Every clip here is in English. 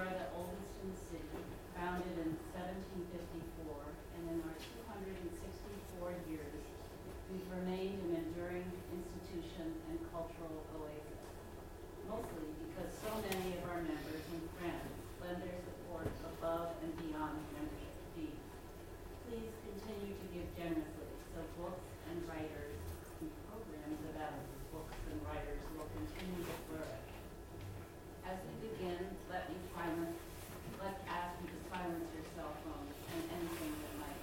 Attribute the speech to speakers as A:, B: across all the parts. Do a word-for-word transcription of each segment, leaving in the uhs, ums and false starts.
A: are the oldest in the city, founded in seventeen fifty-four, and in our two hundred sixty-four years, we've remained an enduring institution and cultural oasis, mostly because so many of our members and friends lend their support above and beyond membership fees. Please continue to give generously so books and writers and programs about books and writers will continue to flourish. As we begin, let me silence, let's ask you to silence your cell phones and anything that might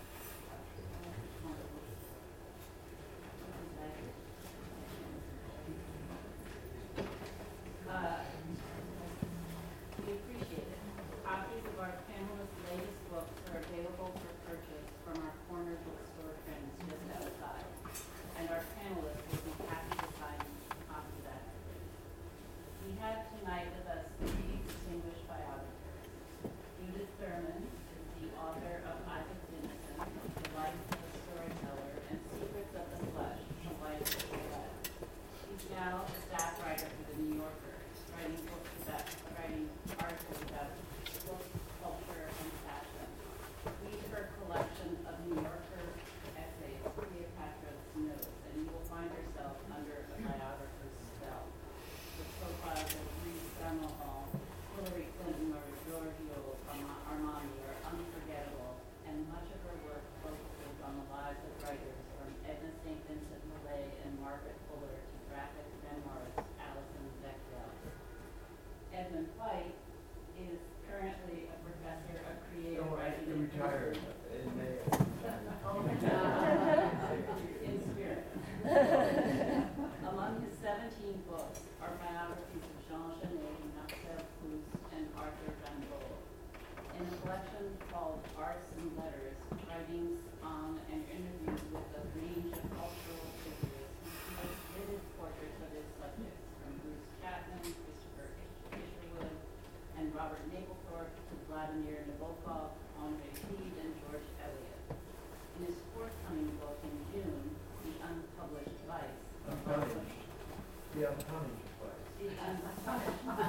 A: uh, we appreciate it. Copies of our panelists' latest books are available for purchase from our corner bookstore friends just outside, and our panelists will be happy to sign copies afterwards. We have tonight with us three distinguished biographers. Judith Thurman is the author of Isaac Dinesen, The Life of a Storyteller, and Secrets of the Flesh, The Life of the Flesh. She's now a staff writer for The New Yorker, writing books about, writing articles about book, culture, and fashion. Read her collection of New Yorker essays, Cleopatra's Notes, and you will find yourself under a biographer's spell. The profiles of Reed Hall, Hillary Clinton, or Giorgio Armani are unforgettable, and much of her work focuses on the lives of writers from Edna Saint Vincent Millay and Margaret Fuller to graphic memoirist Alison Bechdel. Edmund White is currently a professor of creative
B: No, I
A: writing.
B: retired in May.
A: Oh, uh, in spirit. Among his seventeen books are biographies of Jean Genet, Marcel Proust, and Arthur Van Gogh. In a collection called Arts and Letters, writings on and interviews with a range of cultural figures, he makes vivid portraits of his subjects, from Bruce Chapman, Christopher Isherwood, and Robert Mapplethorpe to Vladimir Nabokov, Henri Cleave, and George Eliot. In his forthcoming book in June, The Unpublished Vice,
B: Unpunished. The unpunished place.
A: The Unpunished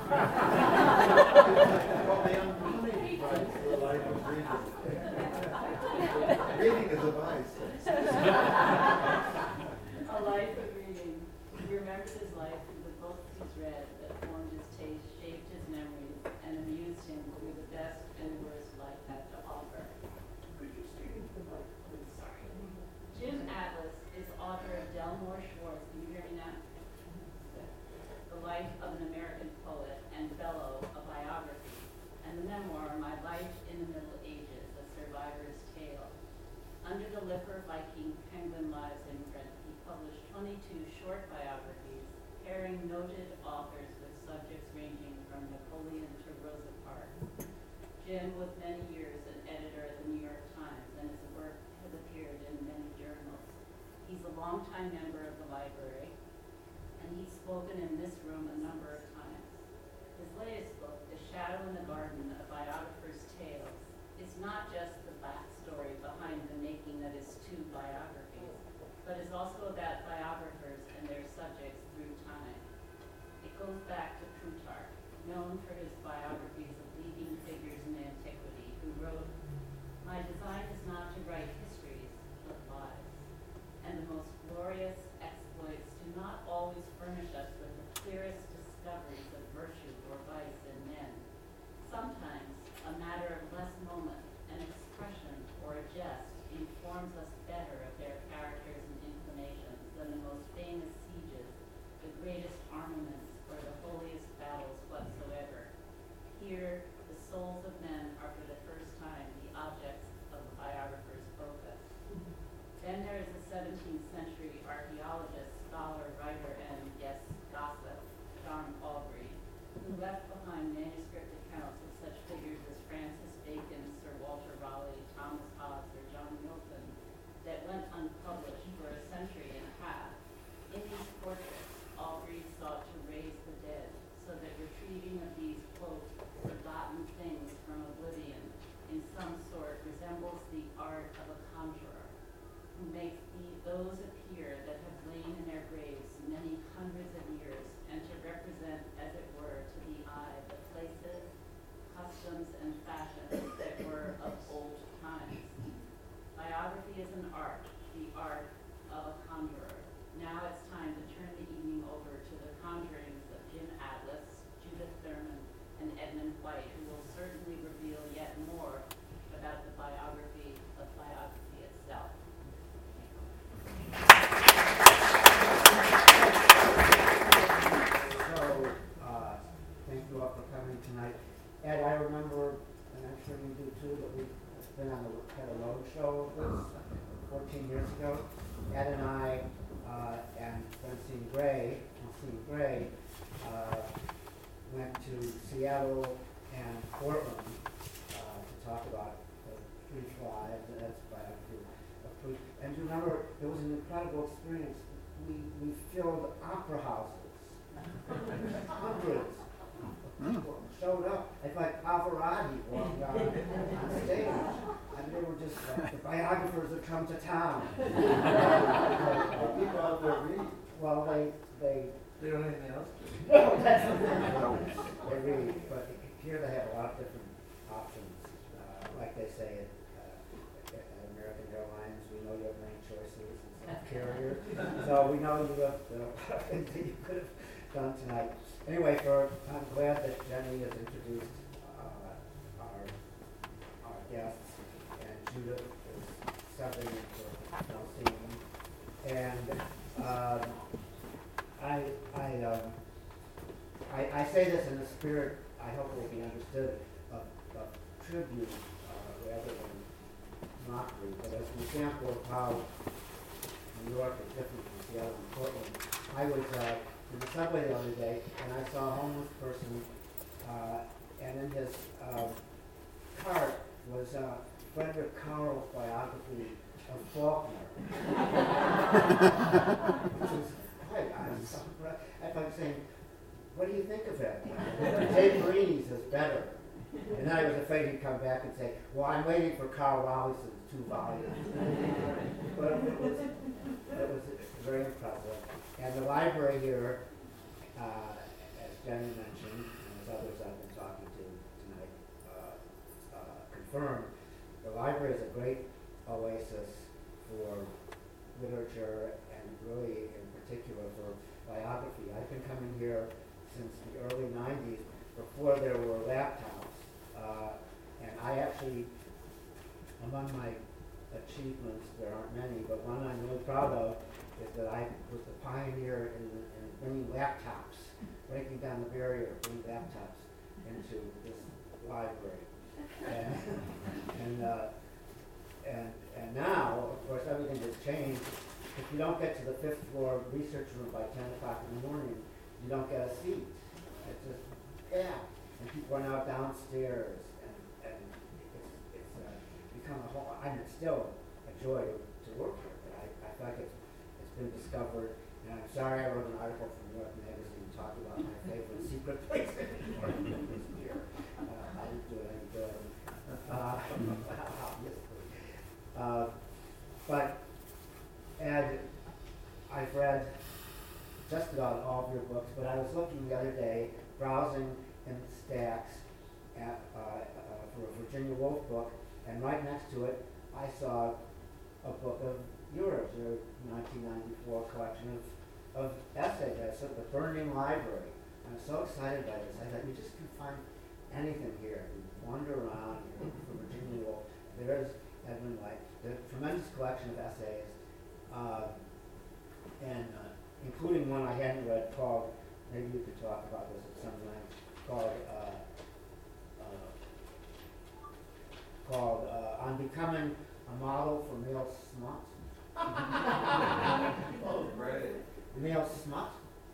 B: Well, the unpunished place, the life of reading. Reading is a vice.
A: A life of reading. He remembers his life through the books he's read that formed his taste, shaped his memories, and amused him through the best and worst life had to offer.
B: Could you speak into the mic, please?
A: Sorry. Jim Atlas is author of Delmore Schwartz. Can you hear me now? The Life of an American Poet, and Bellow, a biography, and the memoir, My Life in the Middle Ages, a Survivor's Tale. Under the Lipper Viking Penguin Lives imprint, he published twenty-two short biographies, pairing noted authors with subjects ranging from Napoleon to Rosa Parks. Jim was many years an editor at the New York Times, and his work has appeared in many journals. He's a longtime member of the library, and he's spoken in this room a number of times. His latest book, The Shadow in the Garden, A Biographer's Tales, is not just the backstory behind the making of his two biographies, but is also about biographers and their subjects through time. It goes back to Plutarch, known for his biographies of leading figures in antiquity, who wrote, "My design is not to write histories, but lives, and the most glorious exploits do not always furnish us with the clearest discoveries of virtue or vice in men. Sometimes a matter of less moment, an expression, or a jest informs us better of their characters and inclinations than the most famous sieges, the greatest armaments, or the holiest battles whatsoever. Here, the souls of men are for the first time the objects of the biographer's focus." Then there is the seventeenth century archaeologist, scholar, writer, and yes, gossip, John Aubrey, who left behind manuscript accounts of such figures as Francis Bacon, Sir Walter Raleigh, Thomas Hobbes, or John Milton, that went unpublished for a century and a half. In these portraits, Aubrey sought to raise the dead, so that retrieving of these, quote, forgotten things from oblivion in some sort resembles the art of a conjurer, who makes the, those appear White, who will certainly reveal yet more about the biography of biography itself.
C: So, uh, thank you all for coming tonight. Ed, I remember, and I'm sure you do too, that we've been on the, had a road show of this fourteen years ago. Ed and I, uh, and Francine Gray, Francine Gray, uh, went to Seattle and Portland, uh, to talk about the Police lives, and that's biography of police. And do you remember, it was an incredible experience. We, we filled opera houses. Hundreds of people showed up. It's like Pavarotti walking on, on stage. And they were just like, the biographers have come to town.
B: People out there read.
C: Well, they, they,
B: They don't have anything else to do.
C: no, that's the thing. They read, but here they have a lot of different options. Uh, like they say at, uh, at American Airlines, we know you have many choices as a carrier. So we know you have uh, things that you could have done tonight. Anyway, for I'm glad that Jenny has introduced uh, our our guests, and Judith is subbing in for Francine. And um, I I, um, I I say this in the spirit, I hope it will be understood, of, of tribute uh, rather than mockery. But as an example of how New York is different from Seattle and Portland, I was uh, in the subway the other day, and I saw a homeless person, uh, and in his uh, cart was uh, Frederick Carl's biography of Faulkner. Which was, I, I was so impressed. I was saying, what do you think of that? Dave Marini's is better. And then I was afraid he'd come back and say, well, I'm waiting for Carl Rolison's two volumes. But it was, it was very impressive. And the library here, uh, as Jenny mentioned, and as others I've been talking to tonight uh, uh, confirmed, the library is a great oasis for literature and really in particular for biography. I've been coming here since the early nineties, before there were laptops, uh, and I actually, among my achievements, there aren't many, but one I'm really proud of is that I was the pioneer in, in bringing laptops, breaking down the barrier of bringing laptops into this library. And, and, uh, and, and now, of course, everything has changed. If you don't get to the fifth floor research room by ten o'clock in the morning, you don't get a seat. It's just, yeah. And people are now downstairs, and, and it's, it's uh, become a whole, I mean, it's still a joy to, to work here, but I, I feel like it's, it's been discovered, and I'm sorry I wrote an article from New York Magazine talking about my favorite secret place in New York this year. Uh, I didn't do it any good, uh, obviously. Uh, but, Ed, I've read just about all of your books, but I was looking the other day, browsing in the stacks at, uh, uh, for a Virginia Woolf book, and right next to it, I saw a book of yours, your nineteen ninety-four collection of, of essays. I said, The Burning Library. I'm so excited by this. I thought, you just can find anything here. You wander around, you look for Virginia Woolf. There's Edmund White. There's a tremendous collection of essays, uh, and uh, including one I hadn't read called, maybe you could talk about this at some length, called uh, uh, called uh, On Becoming a Model for Male Smut.
B: Oh, great.
C: Male smut?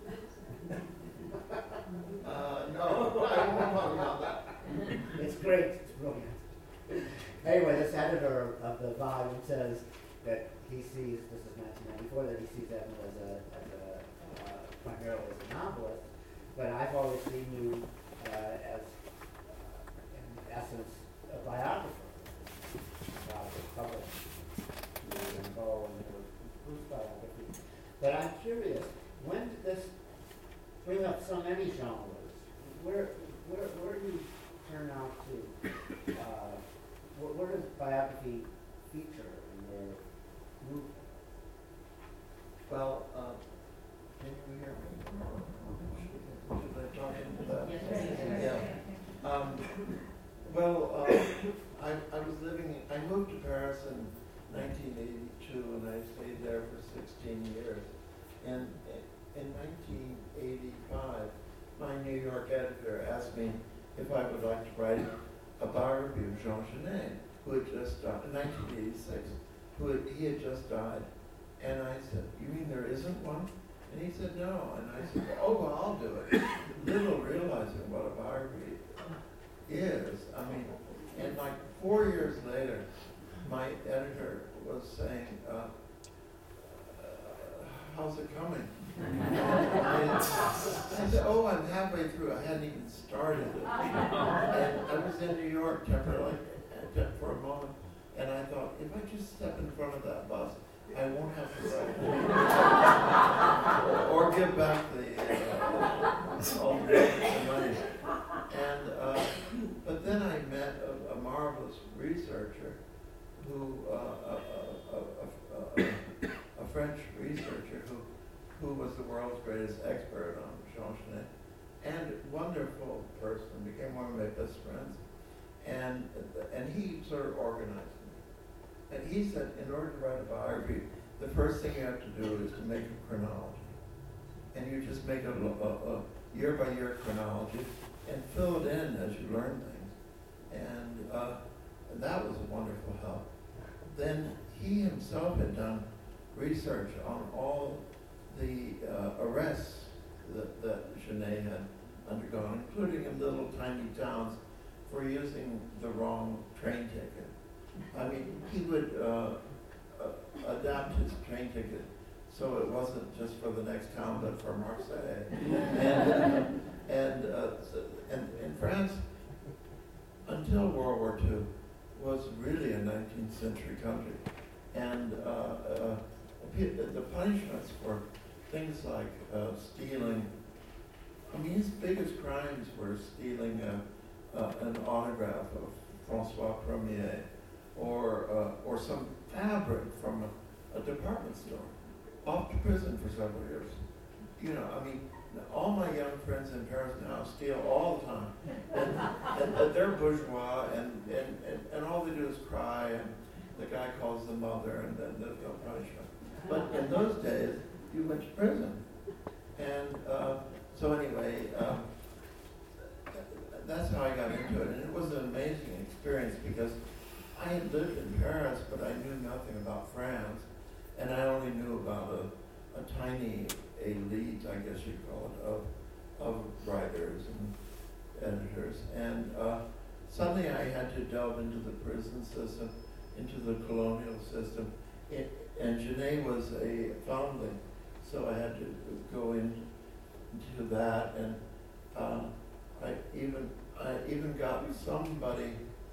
B: Uh, no, I won't talk about that.
C: It's great, it's brilliant. Anyway, this editor of the volume says that he sees, this is nineteen ninety-four, that he sees Edmund as a, as a uh, primarily as a novelist, but I've always seen you uh, as, uh, in essence, a biographer. Biographer published in Bo and the Bruce biography. But I'm curious, when did this bring up so many genres? Where, where, where do you turn out to? Uh, where, where does biography feature in your movement?
B: Well, uh, can you hear me? Should I talk into that?
A: Yes, yes, yes.
B: Yeah. Um, Um, well, uh, I, I was living, I moved to Paris in nineteen eighty-two, and I stayed there for sixteen years. And in nineteen eighty-five, my New York editor asked me if I would like to write a biography of Jean Genet, who had just died, in nineteen eighty-six, who had, he had just died. And I said, you mean there isn't one? And he said, no. And I said, oh, well, I'll do it. Little realizing what a biography is. I mean, and like four years later, my editor was saying, uh, uh, how's it coming? And I said, oh, I'm halfway through. I hadn't even started it. And I was in New York temporarily for a moment, and I thought, if I just step in front of that bus, I won't have to write or give back the, uh, all the money. And, uh, but then I met a, a marvelous researcher who, uh, a, a, a, a, a French researcher who, who was the world's greatest expert on Jean Genet, and wonderful person, became one of my best friends. And, and he sort of organized me. And he said, in order to write a biography, the first thing you have to do is to make a chronology. And you just make a, a, a year-by-year chronology and fill it in as you learn things. And uh, that was a wonderful help. Then he himself had done research on all the uh, arrests that, that Genet had undergone, including in little tiny towns, for using the wrong train ticket. I mean, he would uh, uh, adapt his train ticket so it wasn't just for the next town, but for Marseille. and uh, and, uh, so, and and France, until World War Two, was really a nineteenth century country. And uh, uh, the punishments for things like uh, stealing, I mean, his biggest crimes were stealing a, Uh, an autograph of Francois Premier, or uh, or some fabric from a, a department store, off to prison for several years. You know, I mean, all my young friends in Paris now steal all the time, and, and, and they're bourgeois, and, and, and, and all they do is cry, and the guy calls the mother, and then there's no punishment. But in those days, you went to prison, and uh, so anyway. Um, That's how I got into it, and it was an amazing experience because I had lived in Paris, but I knew nothing about France, and I only knew about a, a tiny elite, I guess you'd call it, of, of writers and editors. And uh, suddenly I had to delve into the prison system, into the colonial system, it, and Genet was a foundling, so I had to go in, into that, and um, I even I even got somebody,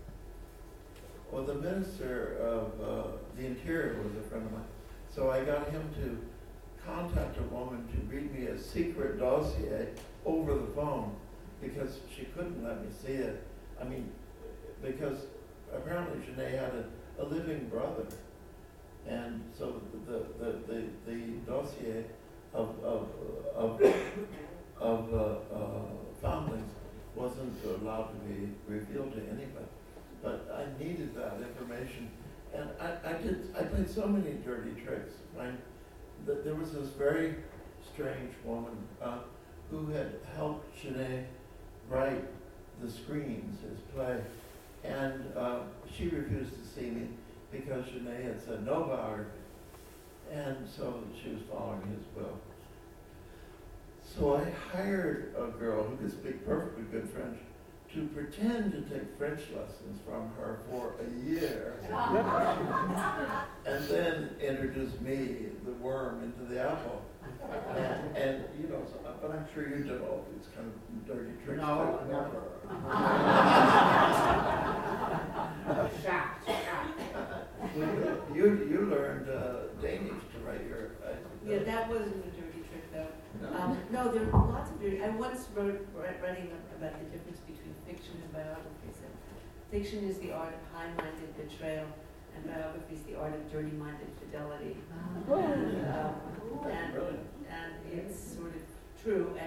B: well, the Minister of uh, the Interior was a friend of mine, so I got him to contact a woman to read me a secret dossier over the phone because she couldn't let me see it. I mean, because apparently Genet had a, a living brother, and so the the the, the dossier of of of, of uh, uh, foundlings wasn't allowed to be revealed to anybody. But I needed that information. And I, I did, I played so many dirty tricks. I, th there was this very strange woman uh, who had helped Genet write The Screams, his play. And uh, she refused to see me because Genet had said no biography. And so she was following his will. So I hired a girl who could speak perfectly good French to pretend to take French lessons from her for a year. And then introduced me, the worm, into the apple. And, and you know, so, but I'm sure you did all these kind of dirty tricks.
C: No, never. Shocked, shocked.
B: You, you learned uh, Danish to write your... Uh,
D: Yeah, that wasn't a dirty trick, though.
B: No.
D: Um, no, there are lots of dirty. I once wrote writing about the difference between fiction and biography. So, fiction is the art of high-minded betrayal, and biography is the art of dirty-minded fidelity. And, um, and, and it's sort of true. And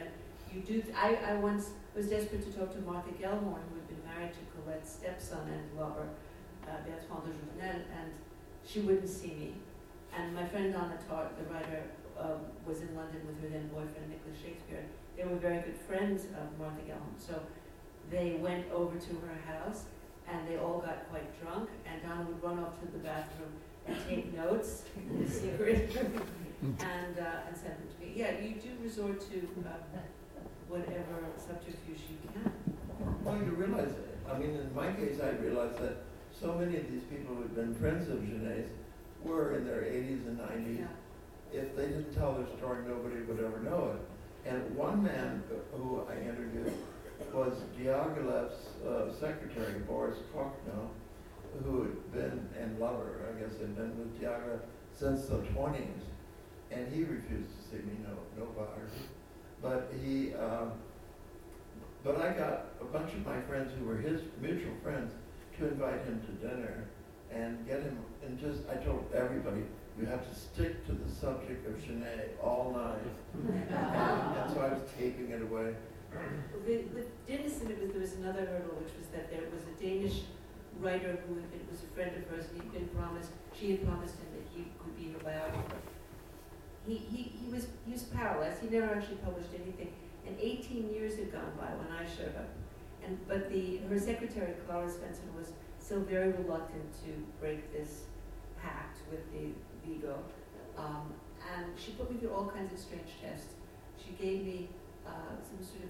D: you do, I, I once was desperate to talk to Martha Gellhorn, who had been married to Colette's stepson and lover, uh, Bertrand de Jouvenel, and she wouldn't see me. And my friend Donna Tartt, the writer, um, was in London with her then boyfriend, Nicholas Shakespeare. They were very good friends of Martha Gellhorn. So they went over to her house, and they all got quite drunk, and Donna would run off to the bathroom and take notes in the secret and, uh, and send them to me. Yeah, you do resort to uh, whatever subterfuge you can.
B: Well, you realize, I mean, in my case, I realized that so many of these people who had been friends of Genet's were in their eighties and nineties.
D: Yeah.
B: If they didn't tell their story, nobody would ever know it. And one man who I interviewed was Diaghilev's uh, secretary, Boris Kokno, who had been, and lover, I guess, had been with Diaghilev since the twenties. And he refused to see me, no, no biography. But he, um, but I got a bunch of my friends who were his mutual friends to invite him to dinner and get him, and just, I told everybody, you have to stick to the subject of Genet all night. and, and so I was taping it away.
D: With, with Dennison, it was, there was another hurdle, which was that there was a Danish writer who had been, was a friend of hers, and he'd been promised, she had promised him that he could be her biographer. He, he, he was he was powerless. He never actually published anything. And eighteen years had gone by when I showed up. And but the her secretary, Clara Svensson, was still very reluctant to break this pact with the Vigo. Um, and she put me through all kinds of strange tests. She gave me uh, some sort of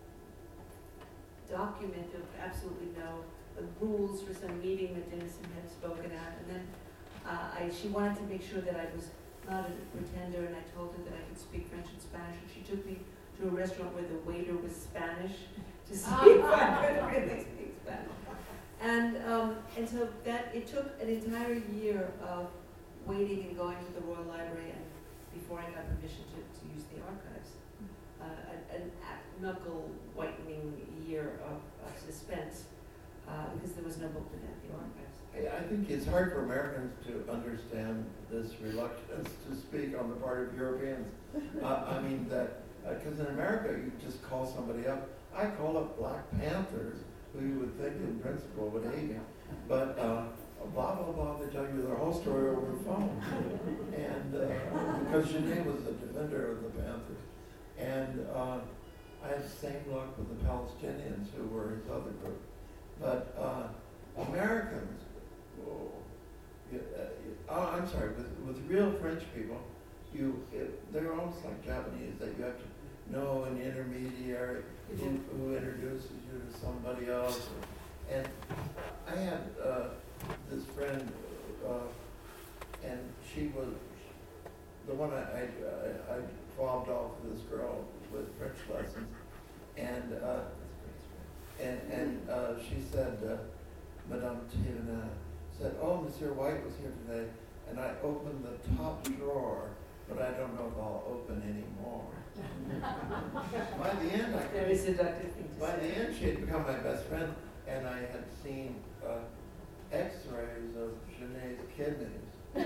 D: document of absolutely no uh, rules for some meeting that Dennison had spoken at. And then uh, I, she wanted to make sure that I was not a pretender, and I told her that I could speak French and Spanish, and she took me to a restaurant where the waiter was Spanish to see if I could really speak Spanish. And um, and so that it took an entire year of waiting and going to the Royal Library, and before I got permission to, to use the archives, uh, an, an knuckle whitening year of, of suspense uh, because there was no book at the archives.
B: I think it's hard for Americans to understand this reluctance to speak on the part of Europeans. uh, I mean that, because uh, in America you just call somebody up. I call up Black Panthers, who you would think in principle would hate me, but uh, blah, blah, blah, they tell you their whole story over the phone. And uh, because Genet was the defender of the Panthers. And uh, I had the same luck with the Palestinians, who were his other group. But uh, Americans, oh, yeah, uh, oh, I'm sorry, with, with real French people, you it, they're almost like Japanese, that you have to know an intermediary who, who introduces you to somebody else. And I had uh, this friend, uh, and she was the one I, I, I, I fobbed off this girl with French lessons, and uh, and and uh, she said, uh, Madame Thévenin said, "Oh, Monsieur White was here today," and I opened the top drawer, but I don't know if I'll open anymore. By the end, I
D: Very seductive thing to
B: by
D: say.
B: the end, she had become my best friend, and I had seen uh, X-rays of Genet's kidneys.
C: I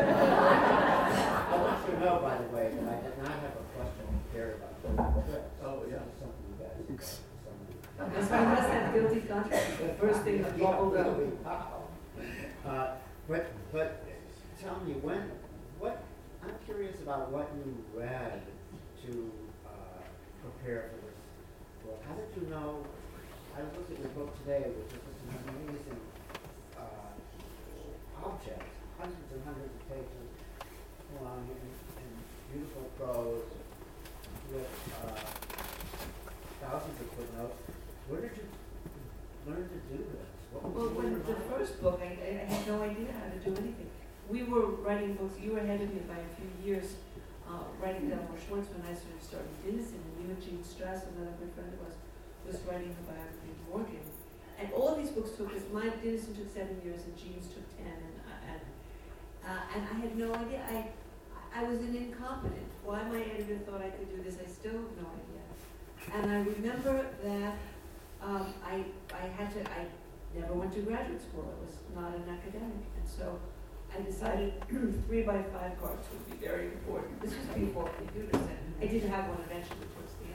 C: want you to know, by the way, that I did not have a question here about the trip.
B: Oh, yeah.
C: It's something you guys have done.
D: That's why he has that guilty conscience, the first thing that bubbled up.
C: Wow. Uh, but, but tell me, when, what, I'm curious about what you read to uh, prepare for this book. How did you know, I looked at your book today, which is just an amazing uh, object, hundreds and hundreds of pages long and, and beautiful prose with uh, thousands of footnotes. Where did you learn to do this? What was
D: Well,
C: you
D: when
C: learn
D: the
C: how?
D: first book, I, I had no idea how to do anything. We were writing books, you were ahead of me by a few years, uh, writing Delmore Schwartz when I sort of started Dennison, and you and Jean Strass, another good friend of ours, was writing her biography of Morgan. And all these books took us, my Dennison took seven years and Jean's took ten, and, uh, and, uh, and I had no idea. I, I was an incompetent. Why my editor thought I could do this, I still have no idea. And I remember that um, I, I had to, I never went to graduate school. I was not an academic. And so I decided three by five cards would be very important. This was before computers, and I did have one eventually towards the end.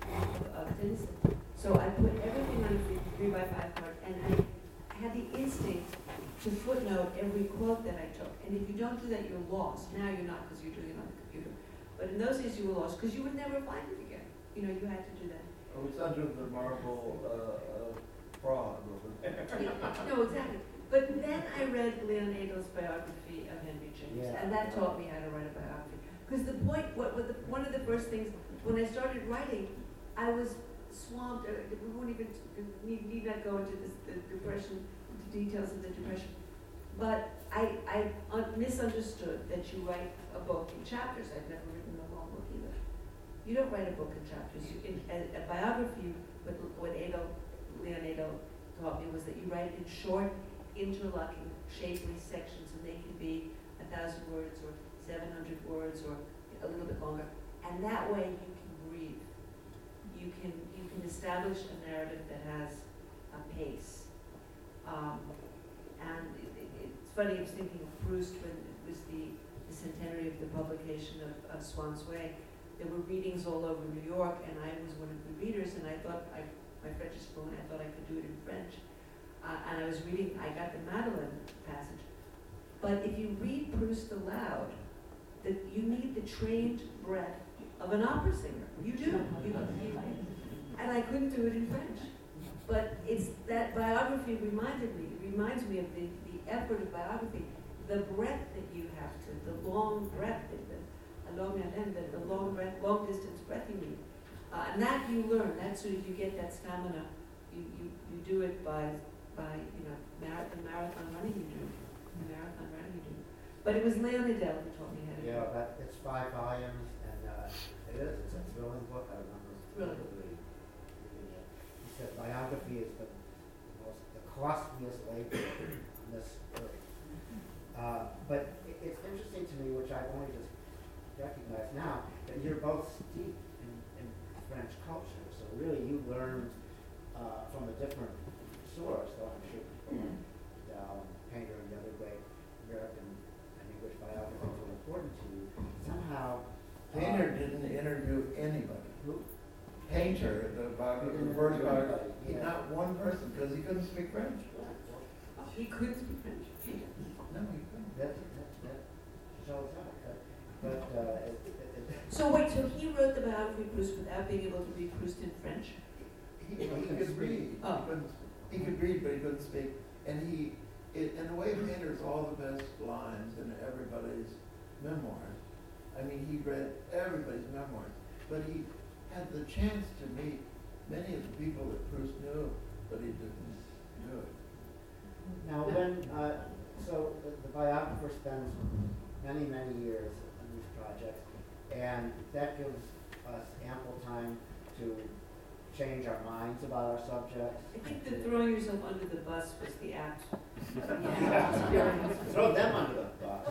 D: of, of Tennyson. So I put everything on a three, three by five card, and I had the instinct to footnote every quote that I took. And if you don't do that, you're lost. Now you're not because you're doing it on the computer. But in those days, you were lost because you would never find it again. You know, you had to do that.
B: Oh, it's under the marble uh, uh, frog over there.
D: No, exactly. But then I read Leon Edel's biography of Henry James,
C: Yeah.
D: and that taught me how to write a biography. Because the point, what, what the, one of the first things, when I started writing, I was swamped, uh, we won't even, need, need not go into this, the depression, the details of the depression. But I, I un- misunderstood that you write a book in chapters. I've never written a long book either. You don't write a book in chapters. You, in, a, a biography, what, what Adel, Leon Edel taught me was that you write in short, interlocking, shapely sections, and they can be a thousand words or seven hundred words or a little bit longer. And that way you can breathe. You can you can establish a narrative that has a pace. Um, and it, it, it's funny, I was thinking of Proust when it was the, the centenary of the publication of, of Swann's Way. There were readings all over New York, and I was one of the readers, and I thought, I, my French is fluent, I thought I could do it in French. Uh, and I was reading, I got the Madeleine passage. But if you read Proust aloud, that you need the trained breath of an opera singer. You do. You, you, and I couldn't do it in French. But it's that biography reminded me, it reminds me of the, the effort of biography, the breath that you have to, the long breath, the, the, long, the, the long breath, long distance breath you need. Uh, and that you learn, that's sort of, you get that stamina. You, you, you do it by by, you know, mar- the marathon running you do, the marathon running you do. But it was Leon Edel who taught me how to do
C: Yeah,
D: it.
C: that, it's five volumes, and uh, it is, it's a thrilling book, I remember.
D: Thrilling.
C: vividly reading it. He said biography is the most, the costliest labor on this earth. Uh, but it, it's interesting to me, which I only just recognize now, that you're both steeped in, in French culture. So really you learned uh, from a different source, though I'm sure people like Dow and Painter and the other great American and English biographers were important to you. Somehow,
B: Painter
C: uh,
B: didn't interview anybody.
C: Who?
B: Painter, the biographer, the
C: Didn't
B: first
C: interview
B: biographer,
C: anybody,
B: he-
C: yeah.
B: not one person, because he couldn't speak French.
D: He couldn't speak French.
B: No, he couldn't.
C: That, that, that shows up. Uh, but uh, it, it, it,
D: So wait, so he wrote the biography of Proust without being able to read Proust in French?
B: He, he could read.
D: Oh.
B: He couldn't, he could read, but he couldn't speak. And he, it, in a way, Painter's all the best lines in everybody's memoirs. I mean, he read everybody's memoirs, but he had the chance to meet many of the people that Proust knew, but he didn't do it.
C: now, when, uh, so the, the biographer spends many, many years on these projects, and that gives us ample time to change our minds about our subjects.
D: I think that throwing yourself under the bus was the apt.
C: Yeah.
D: experience.
C: Throw them under the bus.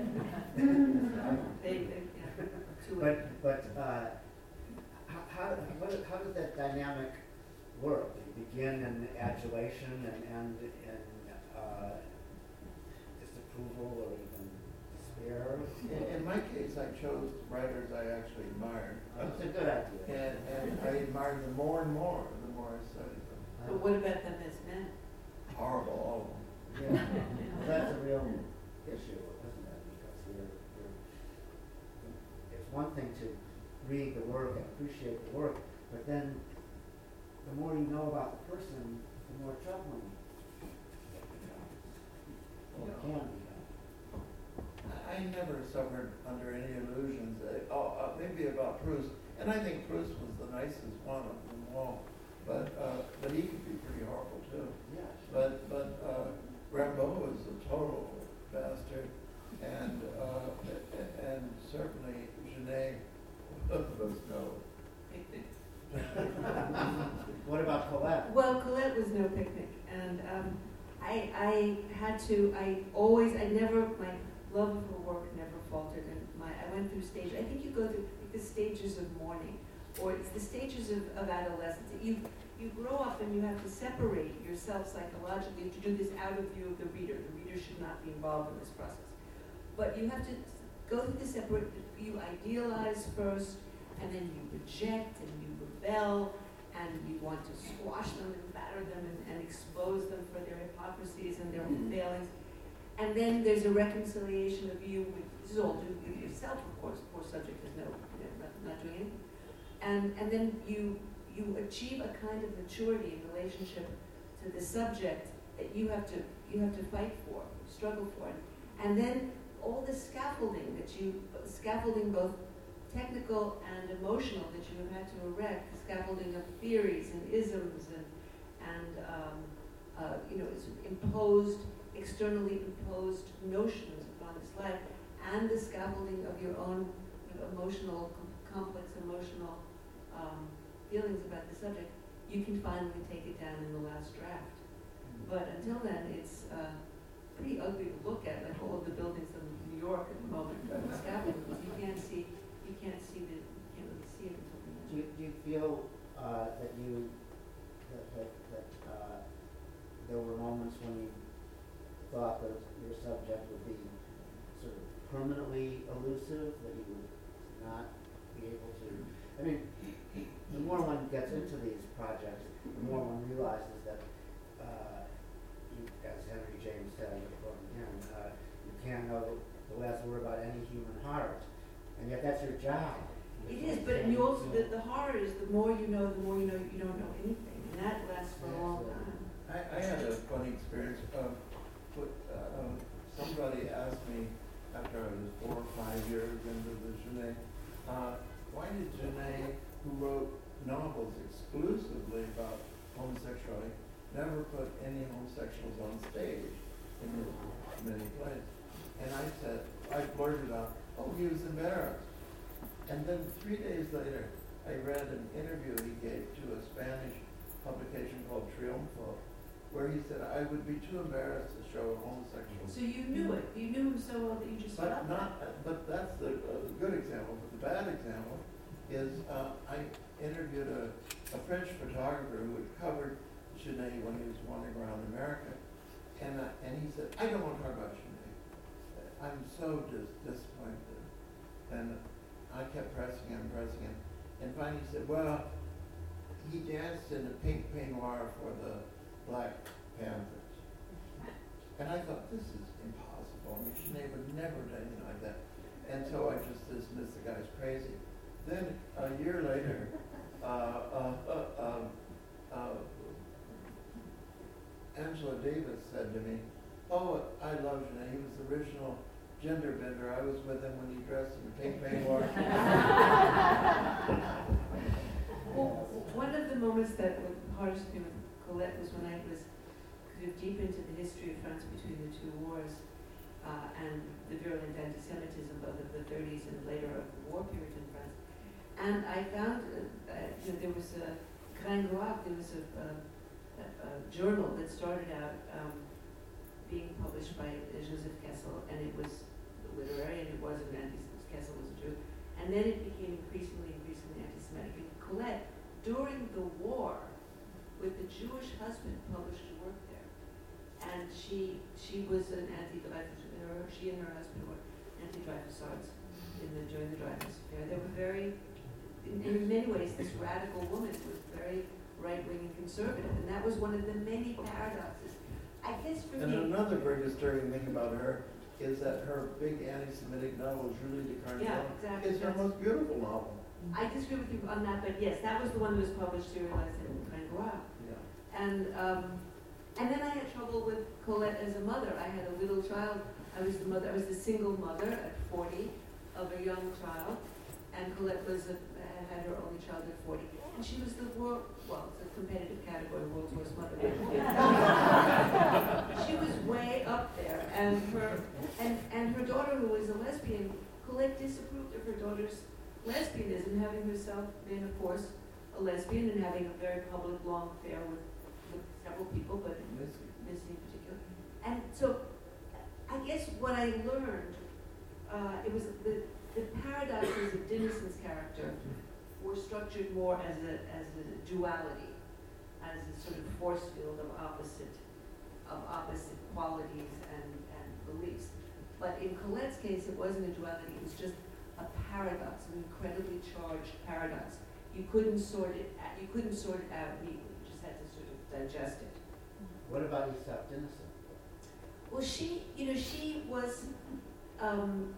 D: They, they, yeah, too late.
C: But, but, uh, how, how, what, how does that dynamic work? Do you begin in adulation and end in, uh, disapproval or even despair?
B: In, in my case, I chose writers I actually admired.
C: That's a good idea.
B: And, and I admired them more and more the more I studied them.
D: But what about them as men?
B: Horrible, all of them.
C: Yeah, well, that's a real issue, isn't it? Because you're, you're, it's one thing to read the work and appreciate the work, but then the more you know about the person, the more troubling it becomes. Or it can become.
B: I never suffered under any illusions, uh, oh, uh, maybe about Proust, and I think Proust was the nicest one of them all, but, uh, but he could be pretty horrible too.
C: Yeah.
B: But, but, uh, Rimbaud was a total bastard, and, uh, a- and certainly Genet was no.
C: What about Colette?
D: Well, Colette was no picnic, and um, I, I had to, I always, I never, my love of her work never faltered, and my, I went through stages, I think you go through like, the stages of mourning, or it's the stages of, of adolescence. You, you grow up and you have to separate yourself psychologically to do this out of view of the reader. The reader should not be involved in this process. But you have to go through the separate, you idealize first, and then you reject, and you rebel. rebel, and you want to squash them and batter them and, and expose them for their hypocrisies and their failings. And then there's a reconciliation of you with, this is all do with yourself, of course, poor subject is no, you know, not, not doing anything. And, and then you, you achieve a kind of maturity in relationship to the subject that you have to, you have to fight for, struggle for. And then all the scaffolding that you, scaffolding both technical and emotional that you have had to erect, the scaffolding of theories and isms and, and um, uh, you know, it's imposed, externally imposed notions upon this life, and the scaffolding of your own you know, emotional, com complex emotional um, feelings about the subject, you can finally take it down in the last draft. But until then, it's uh, pretty ugly to look at, like all of the buildings in New York at the moment, the scaffolding, because you can't see, you can't see the, you can't really see it until the end.
C: Do you, do you feel uh, that you, that, that, that uh, there were moments when you thought that your subject would be sort of permanently elusive, that you would not be able to, I mean, the more one gets into these projects, the more one realizes that, uh, you, as Henry James said, before him, uh, you can't know the last word about any human heart, and yet that's your job.
D: It is, but you also, the, the horror is the more you know, the more you know you don't know anything, and that lasts for a long time.
B: I, I had a funny experience. Uh, But, uh, um, somebody asked me after I was four or five years into the Genet, uh, why did Genet, who wrote novels exclusively about homosexuality, never put any homosexuals on stage in his many plays? And I said, I blurted out, oh, he was embarrassed. And then three days later, I read an interview he gave to a Spanish publication called Triunfo, where he said, I would be too embarrassed to show a homosexual.
D: So you knew it. You knew him so well that you just
B: But
D: felt
B: not,
D: that.
B: but that's the uh, good example. But the bad example is uh, I interviewed a, a French photographer who had covered Genet when he was wandering around America. And, uh, and he said, I don't want to talk about Genet. I'm so dis disappointed. And I kept pressing him, pressing him. And finally he said, well, he danced in a pink peignoir for the Black Panthers. And I thought, this is impossible. I mean, Genet would never do anything like that. And so I just dismissed the guy's crazy. Then a year later, uh, uh, uh, uh, uh, Angela Davis said to me, oh, I love Genet. He was the original gender bender. I was with him when he dressed in a pink peignoir.
D: Well, one of the moments that was hardest to me with Colette was when I was kind of deep into the history of France between the two wars uh, and the virulent anti-Semitism both of the thirties and later of the war period in France. And I found uh, uh, you know, there was a Grain Noir, there was a, a, a journal that started out um, being published by uh, Joseph Kessel, and it was literary, and it wasn't anti Kessel was a Jew. And then it became increasingly, increasingly anti-Semitic. And Colette, during the war, with the Jewish husband, published a work there. And she she was an anti-Dreyfus, she and her husband were anti-Dreyfusards in the, during the Dreyfus affair. They were very, in, in many ways, this radical woman was very right-wing and conservative. And that was one of the many paradoxes. I guess for
B: And
D: me...
B: another very disturbing thing about her is that her big anti-Semitic novel, Julie de Carnot,
D: Yeah, exactly.
B: is her
D: That's-
B: most beautiful novel.
D: I disagree with you on that, but yes, that was the one that was published serialized in Grangoire.
B: Yeah.
D: And um, and then I had trouble with Colette as a mother. I had a little child. I was the mother. I was the single mother at forty of a young child, and Colette was a, had her only child at forty, and she was the world. Well, it's a competitive category, world's worst mother. She was way up there, and her and and her daughter, who was a lesbian, Colette disapproved of her daughter's lesbianism, having herself been, of course, a lesbian and having a very public long affair with, with several people, but
B: Missy.
D: Missy in particular. And so, I guess what I learned, uh, it was the, the paradoxes of Denison's character were structured more as a, as a duality, as a sort of force field of opposite, of opposite qualities and, and beliefs. But in Colette's case, it wasn't a duality, it was just a paradox, an incredibly charged paradox. you couldn't sort it, out- you couldn't sort it out neatly, you just had to sort of digest it.
C: What about Aesop Innocent?
D: Well, she, you know, she was, um,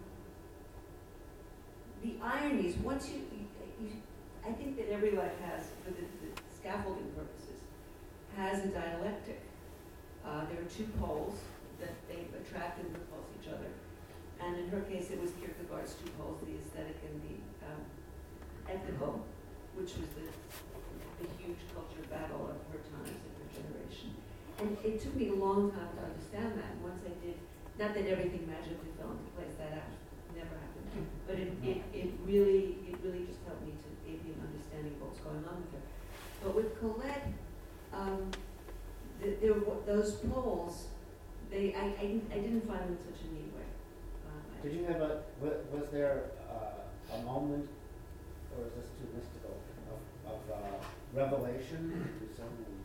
D: the ironies, once you, you, you, I think that every life has, for the, the scaffolding purposes, has a dialectic. Uh, there are two poles that they attract and repulse each other. And in her case, it was Kierkegaard's two poles, the aesthetic and the um, ethical, which was the, the huge culture battle of her times and her generation. And it took me a long time to understand that. And once I did, not that everything magically fell into place, that actually never happened. But it, it, it really, it really just helped me to give me an understanding of what was going on with her. But with Colette, um, the, there were those poles, they, I, I, didn't- I didn't find them in such a neat way. Um, I-
C: Did you have a, wa- was there uh, a moment, or is this too mystical, of, of uh, revelation? Did you suddenly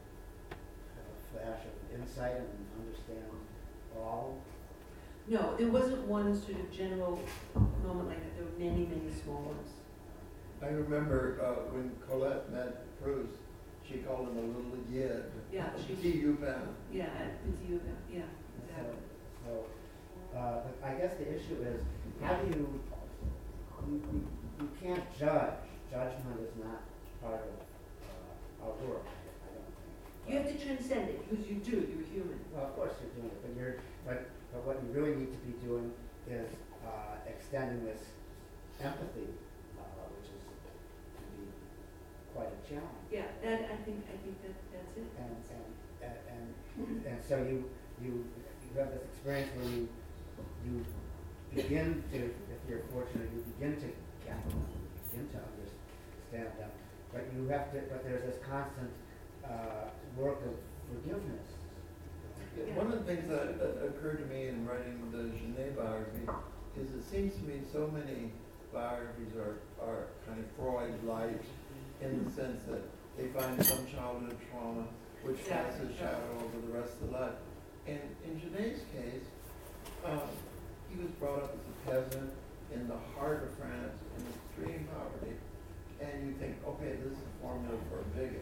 C: have a flash of insight and understand all?
D: No, there wasn't one sort of general moment like that. There were many, many small ones.
B: I remember uh, when Colette met Proust, she called him a little yid.
D: Yeah, she-
B: Petit Youpin.
D: Yeah, at Petit yeah, exactly.
C: So, uh, but I guess the issue is, how do you, you, you, you can't judge. Judgment is not part of uh, our work, I don't think.
D: You have to transcend it, because you do, you're human.
C: Well, of course you're doing it, but you're, but, but what you really need to be doing is uh, extending this empathy, uh, which is can be quite a challenge.
D: Yeah, that, I think, I think that, that's it.
C: And and and and, and so you you you have this experience where you you begin to, if you're fortunate, you begin to get them, begin to understand them, but you have to, but there's this constant uh, work of forgiveness.
B: Yeah, One of the things that, that occurred to me in writing the Genet biography is it seems to me so many biographies are, are kind of Freud-like in the sense that they find some childhood trauma which casts a shadow over the rest of the life. And in Genet's case, um, he was brought up as a peasant in the heart of France in extreme poverty, and you think, okay, this is a formula for a bigot.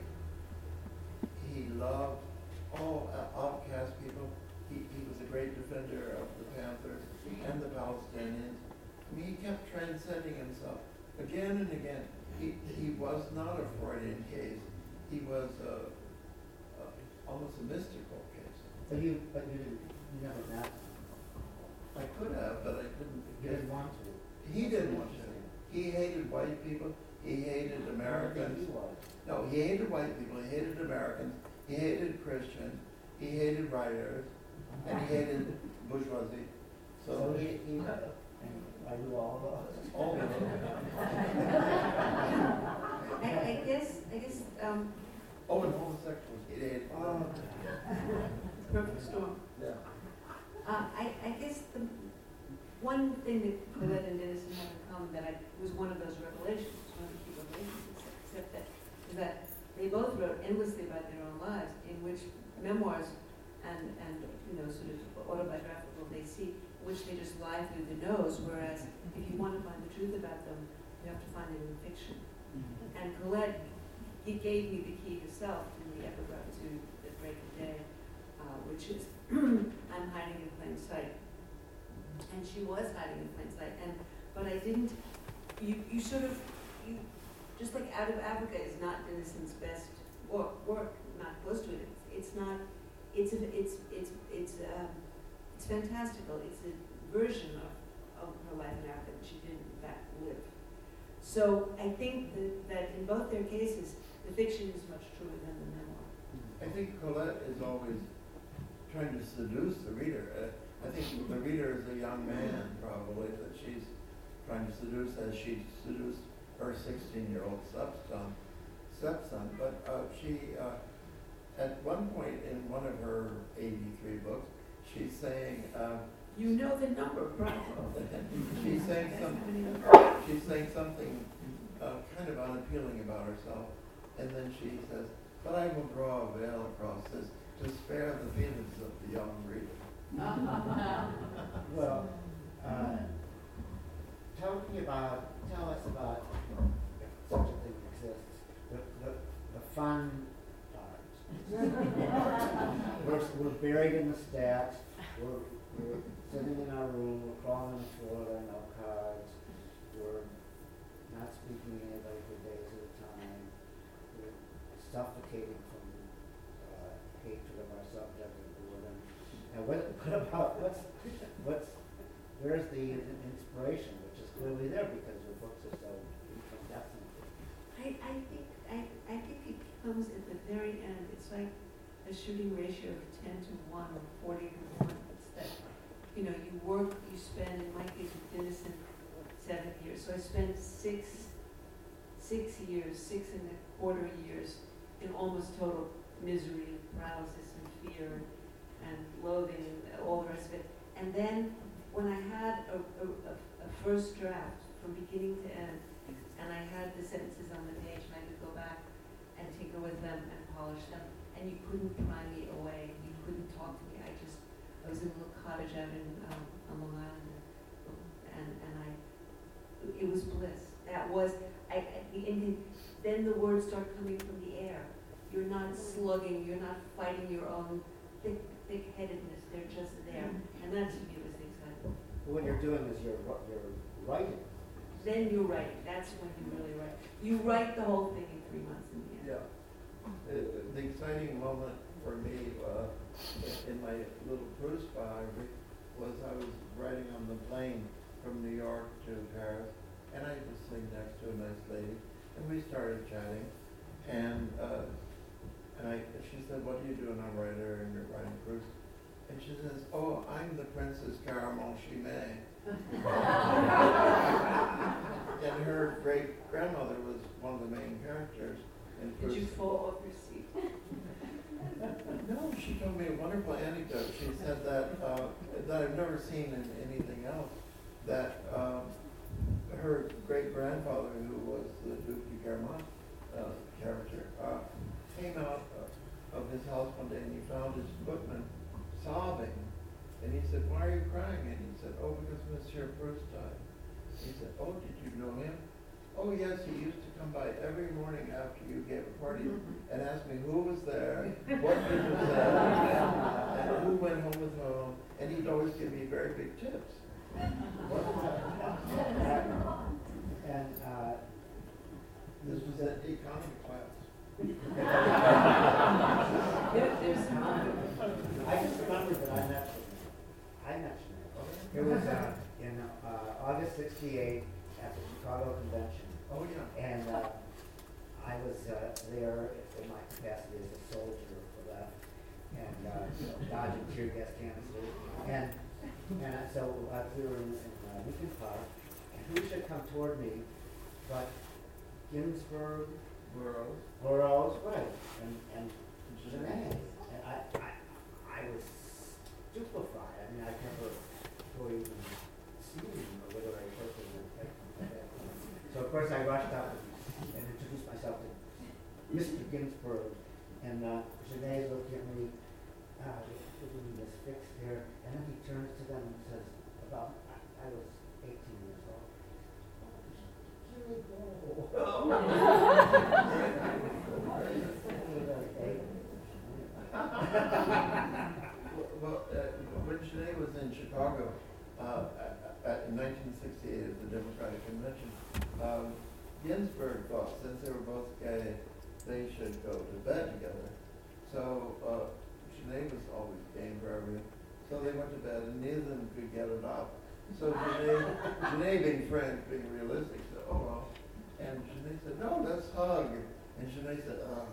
B: He loved all uh, outcast people. He, he was a great defender of the Panthers and the Palestinians. I mean, he kept transcending himself again and again. He, he was not a Freudian case. He was uh, uh, almost a mystical case.
C: But you, but you didn't, you never met.
B: I could have, but I didn't.
C: You didn't want to.
B: He didn't want to. He hated white people. He hated Americans.
C: He was.
B: No, he hated white people. He hated Americans. He hated Christians. He hated writers. And he hated bourgeoisie.
C: So
B: So
C: he, he, I knew all of those.
B: all of them.
D: I, I guess, I guess, um,
B: Oh, and homosexuals. He hated.
C: Oh.
D: perfect storm.
B: Yeah.
D: Uh, I, I guess the one thing that Colette and Dennison have in common that I, was one of those revelations, one of the key revelations, except that, is that they both wrote endlessly about their own lives, in which memoirs and, and you know, sort of autobiographical they see, which they just lie through the nose, whereas if you want to find the truth about them, you have to find it in fiction. And Colette, he gave me the key herself in the epigraph to The Break of Day, uh, which is, I'm hiding in plain sight. And she was hiding in plain sight, and, but I didn't, you, you sort of, you, just like Out of Africa is not Dennison's best work, work, not close to it, it's, it's not, it's, a, it's, it's, it's, um, it's fantastical, it's a version of, of her life in Africa that she didn't in fact live. So I think that, that in both their cases, the fiction is much truer than the memoir.
B: I think Colette is always trying to seduce the reader. Uh, I think the reader is a young man, probably, that she's trying to seduce as she seduced her sixteen-year-old stepson. stepson. But uh, she, uh, at one point in one of her eighty-three books, she's saying, uh,
D: You know the number, bravo.
B: she's saying something, she's saying something uh, kind of unappealing about herself, and then she says, but I will draw a veil across this to spare the feelings of the young reader.
C: Well, uh, tell me about, tell us about, if such a thing we're buried in the stacks, we're, we're sitting in our room, we're crawling on the floor, there are no cards, we're not speaking to anybody for days at a time, we're suffocating from uh, hatred of our subject and boredom. And what, what about, what's, what's, where's the in- inspiration, which is clearly there because your books are so incandescent.
D: I, I think I, I think it comes at the very end. It's like a shooting ratio of ten to one or forty to one. It's that, you know, you work, you spend, in my case with Denison, seven years. So I spent six, six years, six and a quarter years in almost total misery and paralysis and fear and loathing and all the rest of it. And then when I had a, a, a, a first draft from beginning to end, and I had the sentences on the page, and I could go back and tinker with them and polish them, and you couldn't pry me away. You couldn't talk to me. I just, I was in a little cottage out in um, on Long Island, and and I, it was bliss. That was, I, I the ending. Then the words start coming from the air. You're not slugging. You're not fighting your own thick, thick-headedness. They're just there, and that to me was the excitement.
C: What you're doing is you're, ri- you're writing.
D: Then you're writing. That's when you really write. You write the whole thing in three months in the end.
B: Yeah. The, the exciting moment for me uh, in my little Proust biography was I was riding on the plane from New York to Paris, and I was sitting next to a nice lady, and we started chatting, and uh, and I, she said, "What do you do?" And I'm a writer, and you're writing Proust. And she says, "Oh, I'm the Princess Caramonchimay." And her great grandmother was one of the main characters in
D: Did
B: Proust.
D: you fall off your seat?
B: No, she told me a wonderful anecdote. She said that uh, that I've never seen in anything else. That um, her great grandfather, who was the Duke de Guermantes uh, character, uh, came out uh, of his house one day and he found his footman sobbing. And he said, "Why are you crying?" And he said, "Oh, because Monsieur Proust died." He said, "Oh, did you know him?" "Oh, yes, he used to come by every morning after you gave a party and ask me who was there, what people said, and who went home with whom, and he'd always give me very big tips."
C: And uh,
B: This was at economy class.
D: There, there's time.
C: I just remember that I met I met Sinead. It was uh, in uh, August sixty-eight at the Chicago Convention.
B: Oh, yeah.
C: And uh, I was uh, there in my capacity as a soldier for that, and uh, you know, dodging tear gas canisters. And and uh, so uh, we were in, in uh, Lincoln Park, and who should come toward me but Ginsberg,
B: Burroughs.
C: Burroughs, right, and and Sinead. And I, I I was stupefied. I mean, I'd never before even seen a literary person like that. So of course I rushed up and, and introduced myself to Mister Ginsberg, and uh, Sinead looked at me, uh, giving me this fixed stare, and then he turns to them and says, about, I, I was eighteen years old,
B: Well, uh, when Sinead was in Chicago uh, at, at, in nineteen sixty-eight at the Democratic Convention, um, Ginsberg thought since they were both gay, they should go to bed together. So uh, Sinead was always game for everything. So they went to bed, and neither of them could get it up. So Sinead, Sinead being frank, being realistic, said, "Oh well." And Sinead said, "No, let's hug." And Sinead said, "Ah."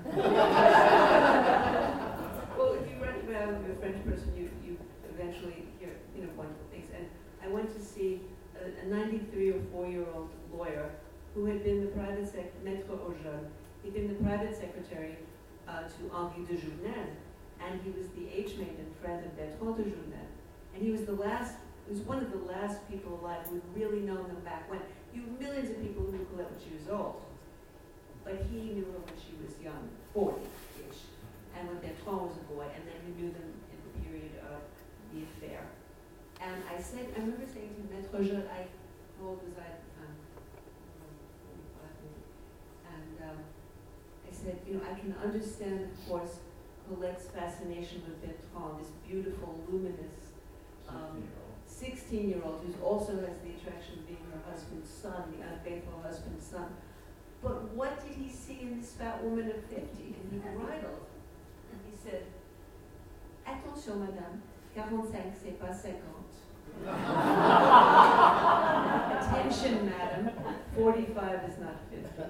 D: Well, if you write about a French person, you, you eventually hear, you know, wonderful things. And I went to see a, a ninety-three or four-year-old lawyer who had been the private sec, Maître Aujeune. He'd been the private secretary uh, to Henri de Journel, and he was the H-mate and friend of Bertrand de Journel. And he was the last, he was one of the last people alive who had really known them back when. You millions of people knew Colette when she was old, but he knew her when she was young, forty-ish. And when Bertrand was a boy, and then he knew them in the period of the affair. And I said, I remember saying to Maître Aujeune, I, how old was I at the time? forty-five maybe. And um, I said, you know, I can understand, of course, Colette's fascination with Bertrand, this beautiful, luminous um, sixteen-year-old who also has the attraction of being her husband's son, the unfaithful husband's son. But what did he see in this fat woman of fifty? And he bridled. And he said, "Attention, madame, quarante-cinq, c'est pas cinquante." Attention, madam, forty-five is not fifty.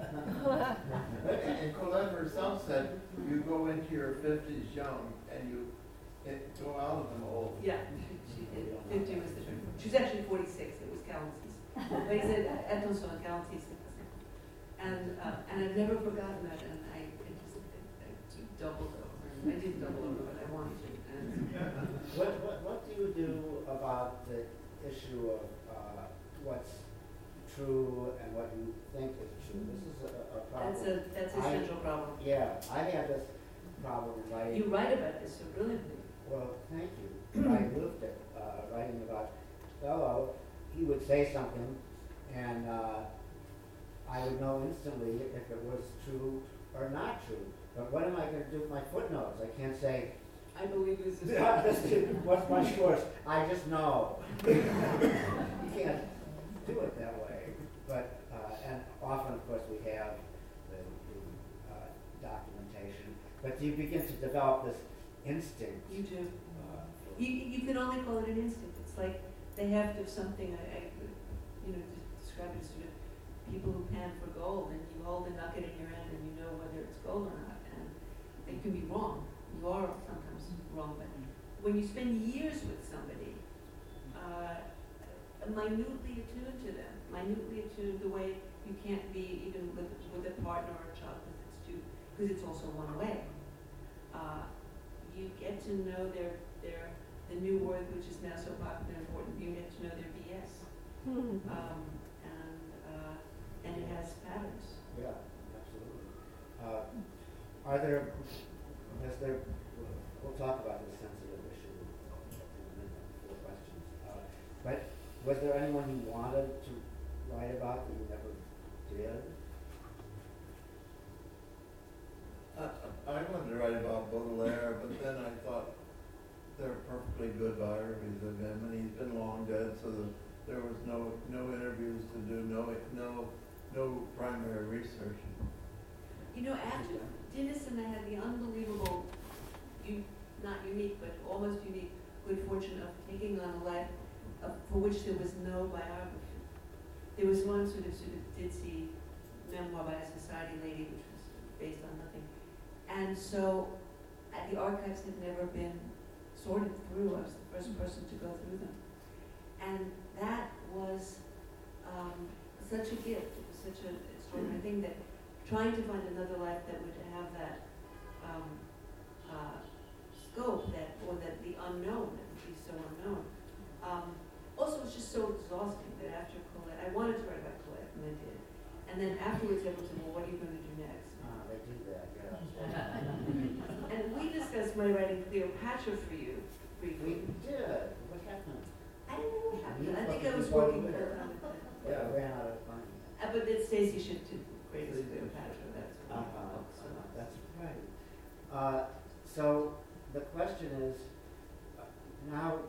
B: And Colette herself said, you go into your fifties young and you it, go out of them old.
D: Yeah, she, she did. fifty was the term. She was actually forty-six. It was quarante-six. But he said, "Attention, quarante-six." And uh, and I've never forgotten that, and I, I just I, I doubled over. I didn't double over, but I wanted to. And
C: What, what, what do you do about the issue of uh, what's true and what you think is true? This is a, a problem.
D: that's a that's a
C: I-
D: central problem.
C: Yeah, I had this problem writing.
D: You write about this so brilliantly.
C: Well, thank you. I lived it, uh, writing about Bellow. He would say something, and uh, I would know instantly if it was true or not true. But what am I going to do with my footnotes? I can't say,
D: I believe this is.
C: "Yeah, this is- what's my source?" I just know. You can't do it that way. But uh, and often, of course, we have the, the uh, documentation. But you begin to develop this instinct.
D: You do.
C: Uh, for-
D: You you can only call it an instinct. It's like they have to have something. I, I you know to describe it as sort of people who pan for gold, and you hold a nugget in your hand, and you know whether it's gold or not, and it can be wrong. You are sometimes wrong, but when you spend years with somebody, uh, minutely attuned to them, minutely attuned the way you can't be even with with a partner or a child because it's too because it's also one way. Uh, you get to know their their the new word which is now so popular and important. You get to know their B S, um, and uh, and it has patterns.
C: Yeah, absolutely. Uh, are there, is there, we'll talk about this sensitive issue in a minute, four questions. Uh, but was there anyone you wanted to write about that you never did?
B: I, I wanted to write about Baudelaire, but then I thought they're perfectly good biographies of him, and he's been long dead, so the, there was no no interviews to do, no no no primary research.
D: You know, after Dennis and I had the unbelievable, you, not unique, but almost unique good fortune of taking on a life of, for which there was no biography. There was one sort of sort of ditzy memoir by a society lady, which was based on nothing. And so uh, the archives had never been sorted through. I was the first person to go through them. And that was um, such a gift. It was such an extraordinary thing that trying to find another life that would have that um, uh, scope, that or that the unknown, that would be so unknown. Um, also, it's just so exhausting that after Colette, I wanted to write about Colette, and I did. And then afterwards, everyone said, "Well, what are you going to do next?"
C: Ah, they do that, yeah.
D: And we discussed my writing Cleopatra for you
C: We
D: briefly.
C: did. What happened?
D: I don't know what happened.
C: You
D: I think I
C: fucking
D: was
C: told
D: working
C: me.
D: full time with it.
C: Yeah, I ran out of money.
D: Uh, but then Stacey should do Greatest Cleopatra. That's what
C: Uh-huh,
D: we focus on.
C: uh-huh, that's right. Uh, so the question is, uh, now,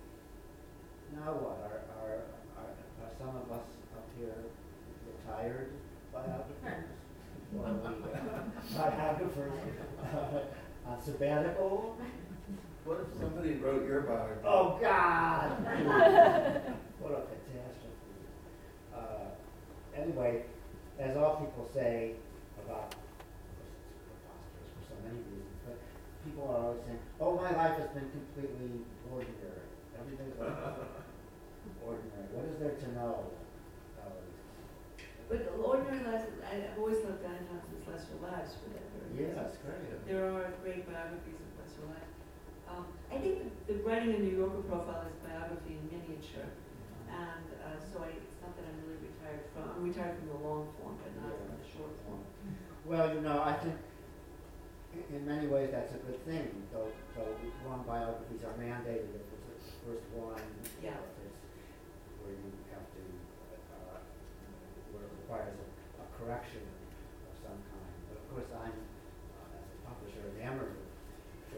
C: now what? Are, are, are, are some of us up here retired biographers? Or are we uh, biographers uh, on sabbatical?
B: What if somebody wrote your biography?
C: Oh, God! What a catastrophe. Uh, anyway, as all people say about, of course it's preposterous for so many reasons, but people are always saying, "Oh, my life has been completely ordinary. Everything's like ordinary. What is there to know?" Uh,
D: But ordinary lives, I- I've always loved Diane Johnson's Lesser Lives for that very reason.
C: yeah, it's great.
D: There are great biographies of Lesser Lives. Um, I think the, the writing a New Yorker profile is biography in miniature, and uh, so I, it's not that I'm really retired from. I'm retired from the long form, but not from the short form.
C: Well, you know, I think in, in many ways that's a good thing, though, though long biographies are mandated if it's the first one,
D: Yeah.
C: or if it's where you have to, uh, where it requires a, a correction of some kind. But of course, I'm, uh, as a publisher, enamored with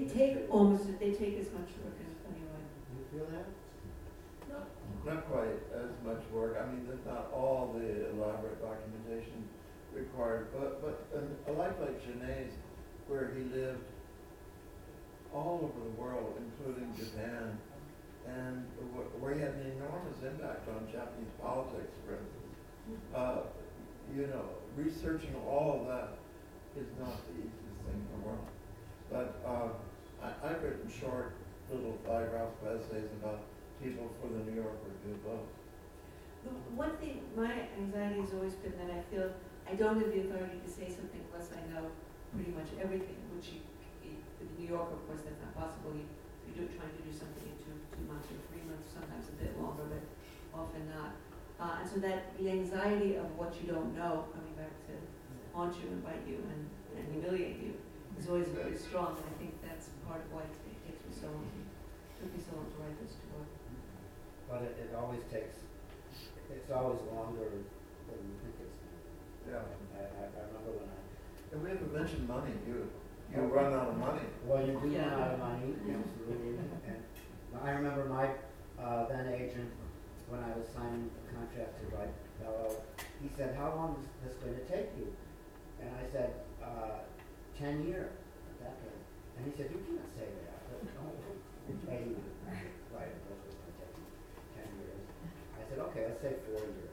D: they take almost, they take as much work as Pennywise.
C: You feel that?
B: Not quite as much work. I mean, there's not all the elaborate documentation required, but, but an- a life like Genet's, where he lived all over the world, including Japan, and wh- where he had an enormous impact on Japanese politics, for instance. Uh, you know, researching all of that is not the easiest thing in the world. But uh, I, I've written short little biographical essays about people for the New York Review book.
D: The one thing, my anxiety has always been that I feel I don't have the authority to say something unless I know pretty much everything, which you, you- with New York, of course, that's not possible. You, you're trying to do something in two, two months or three months, sometimes a bit longer, but often not. Uh, and so that the anxiety of what you don't know coming back to haunt you and bite you and, and humiliate you is always very strong. And I think that's part of why it takes me so long. It took me so long to write this book.
C: But it, it always takes, it's always longer than you think it's going
B: Yeah.
C: to. I, I, I remember when I,
B: And we haven't mentioned money. You, you run out of money.
C: well, you do
D: Yeah.
C: run out of money, absolutely. And I remember my uh, then agent, when I was signing a contract to write Bellow, he said, "How long is this going to take you?" And I said, uh, ten years at that point. And he said, "You can't say that." But, oh, hey, right, it was going to take me ten years. I said, "Okay, let's say four years."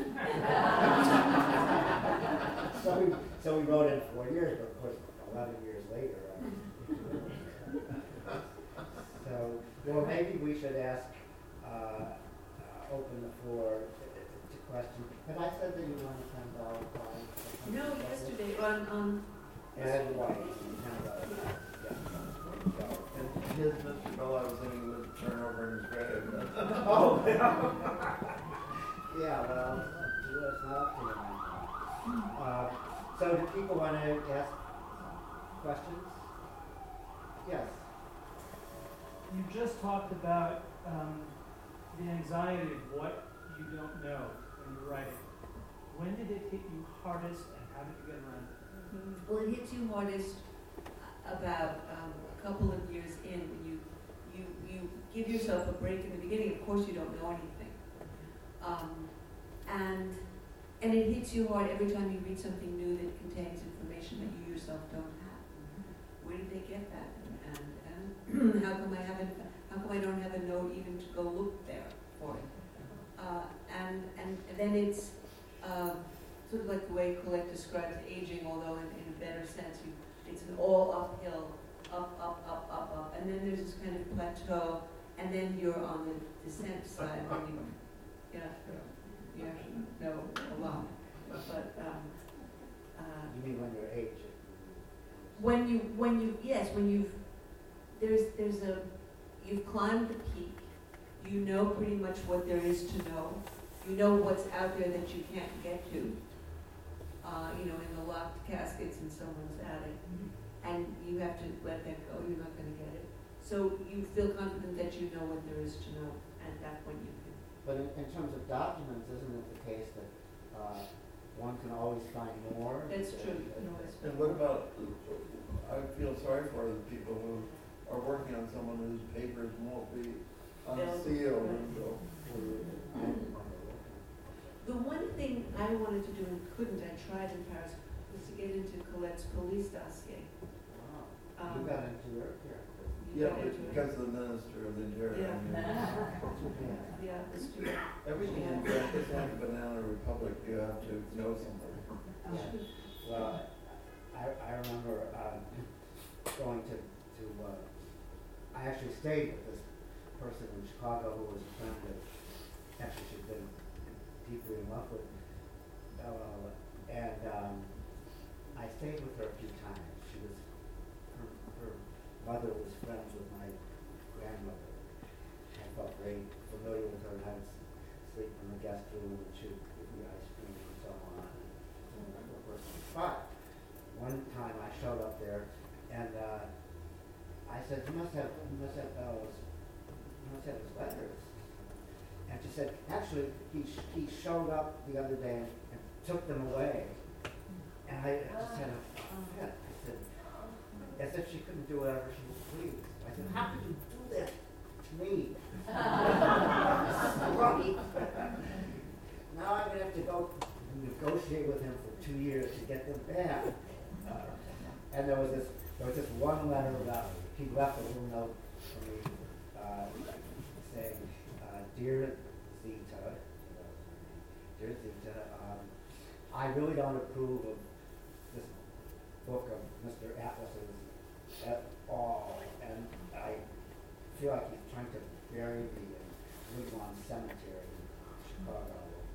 C: so, we, so we wrote in four years, but of course, eleven years later. I, so, well, maybe we should ask, uh, uh, open the floor to, to questions. Have I said that you want a ten dollar prize?
D: No, yesterday on, on
C: And white, ten dollars. Yeah. So,
B: And his Mister Bell, I was thinking, would turn over in his grave.
C: oh, yeah, well, it's not up to me. Uh, so do people want to ask questions? Yes.
E: You just talked about um, the anxiety of what you don't know when you're writing. When did it hit you hardest, and how did you get around it?
D: Well, it hits you hardest about um, a couple of years in when you, you, you give yourself a break in the beginning. Of course, you don't know anything. Um, and, and it hits you hard every time you read something new that contains information that you yourself don't have. Where did they get that? And, and, and how come I haven't, how come I don't have a note even to go look there for it? Uh, and, and then it's uh, sort of like the way Colette describes aging, although in, in a better sense, you, it's an all uphill, up, up, up, up, up, and then there's this kind of plateau, and then you're on the descent side when you, you know, you actually know a lot. But um, uh,
C: You mean when you're aged?
D: when you, when you, yes, when you've, there's, there's a, you've climbed the peak, you know pretty much what there is to know, you know what's out there that you can't get to, uh, you know, in the locked caskets in someone's attic, and you have to let that go, you're not gonna get it. So you feel confident that you know what there is to know, and at that point you can.
C: But in, in terms of documents, isn't it the case that uh, one can always find more?
D: That's
C: Uh,
D: true, you can always.
B: And what about, I feel sorry for the people who are working on someone whose papers won't be unsealed and so.
D: The one thing I wanted to do and couldn't, I tried in Paris, was to get into Colette's police dossier.
C: Wow.
D: Um,
C: You got into your character.
D: you
B: Yeah,
D: got
B: but
D: into it.
B: because of the Minister of the Interior. I mean,
C: Yeah.
D: Yeah, that's true.
B: Everything in fact, it's like a banana republic, you have to know somebody.
C: Yeah. Well, I, I remember um, going to, to uh, I actually stayed with this person in Chicago who was a friend of, actually she'd been deeply in love with Bella, and um, I stayed with her a few times. She was, her, her mother was friends with my grandmother. I felt very familiar with her, and I would s- sleep in the guest room, and she would give me ice cream and so on. And a wonderful person. But one time I showed up there, and uh, I said, "You must have, you must have Bella's, you must have his letters." And she said, "Actually, he sh- he showed up the other day and, and took them away." And I just had a fit. I said, as if she couldn't do whatever she pleased. I said, how could you do that to me? Right. Now I'm gonna have to go negotiate with him for two years to get them back. Uh, and there was this, there was this one letter about, he left a little note for me, uh, saying, uh, dear Zita, dear Zita, um, I really don't approve of this book of Mister Atlas's at all, and I feel like he's trying to bury me in Woodlawn Cemetery in Chicago.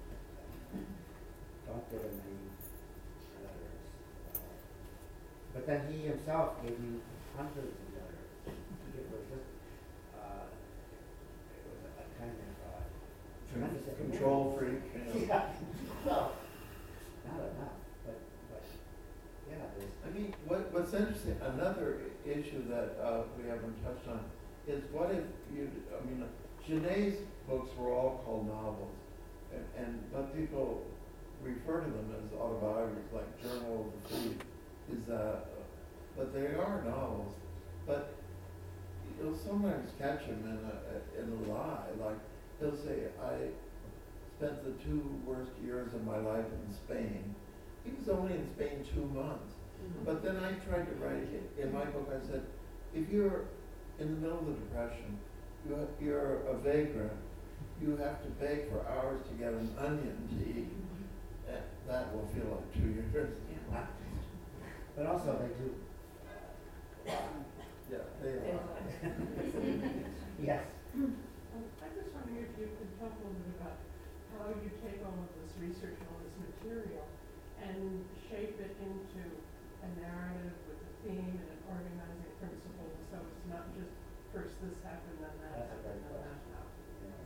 C: Don't give him any letters. Uh, but then he himself gave me hundreds of letters. It was just, uh, it was a, a kind of uh, tremendous
B: Control freak. You know.
C: Yeah. Well, not enough, but, but yeah, there's.
B: I mean, what, what's interesting, another i- issue that uh, we haven't touched on is what if you, I mean, Genet's books were all called novels, and, and but people refer to them as autobiographies, like Journal of the Thief is that, uh, but they are novels. But you'll sometimes catch him in a in a lie, like he'll say, "I spent the two worst years of my life in Spain." He was only in Spain two months. But then I tried to write it in my book. I said, if you're in the middle of the Depression, you ha- you're a vagrant, you have to beg for hours to get an onion to eat. And that will feel like two years.
D: Yeah.
C: But also they do.
B: Yeah, they
D: Yeah.
B: are.
C: Yes.
F: Um, I'm just wondering if you could talk a little bit about how you take all of this research and all this material and shape it into a narrative with a theme and an organizing principle, so it's not just first this happened, then that
C: That's a
F: happened,
C: great
F: then that
C: question.
F: happened.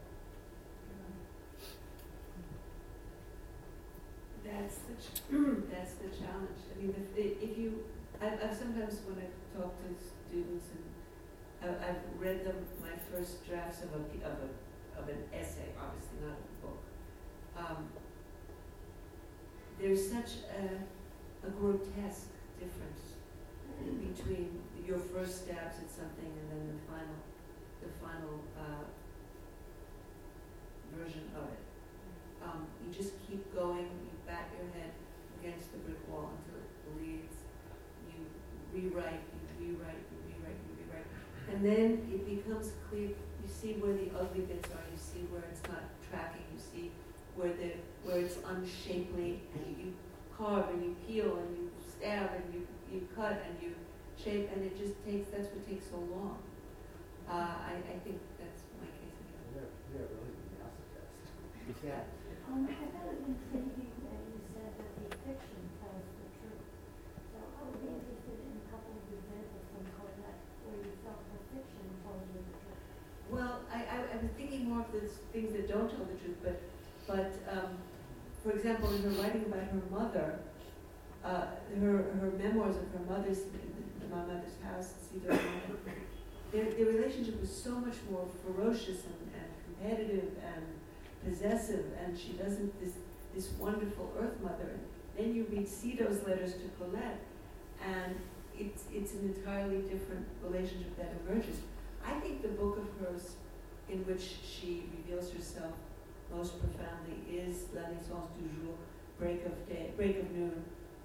D: That's the, ch- that's the challenge. I mean, if, if you, I've, I've sometimes when I talk to students and I- I've read them, my first drafts of a, p- of a, of an essay, obviously not a book. Um, there's such a, a grotesque difference between your first stabs at something and then the final, the final, uh, version of it. Um, you just keep going, you bat your head against the brick wall until it bleeds. You rewrite, you rewrite, you rewrite, you rewrite. And then it becomes clear, you see where the ugly bits are, you see where it's not tracking, you see where the where it's unshapely, and you carve and you peel and you stab and you, you cut and you shape, and it just takes, that's what takes so long. Uh, I, I think that's my case again.
C: We're, we're really masochists. Yeah.
G: Um, I thought it was intriguing that you said that the fiction tells the truth. So I would be interested in a couple of examples from Colette where you felt the fiction told you the truth.
D: Well, I, I, I was thinking more of the things that don't tell the truth, but, but um, for example, in her writing about her mother, uh, her, her memoirs of her mother's, my mother's house, Cedar Island, their, their relationship was so much more ferocious and, and competitive and possessive, and she doesn't, this, this wonderful earth mother. And then you read Cito's letters to Colette, and it's, it's an entirely different relationship that emerges. I think the book of hers in which she reveals herself most profoundly is La Naissance du Jour, Break of Day, Break of Noon,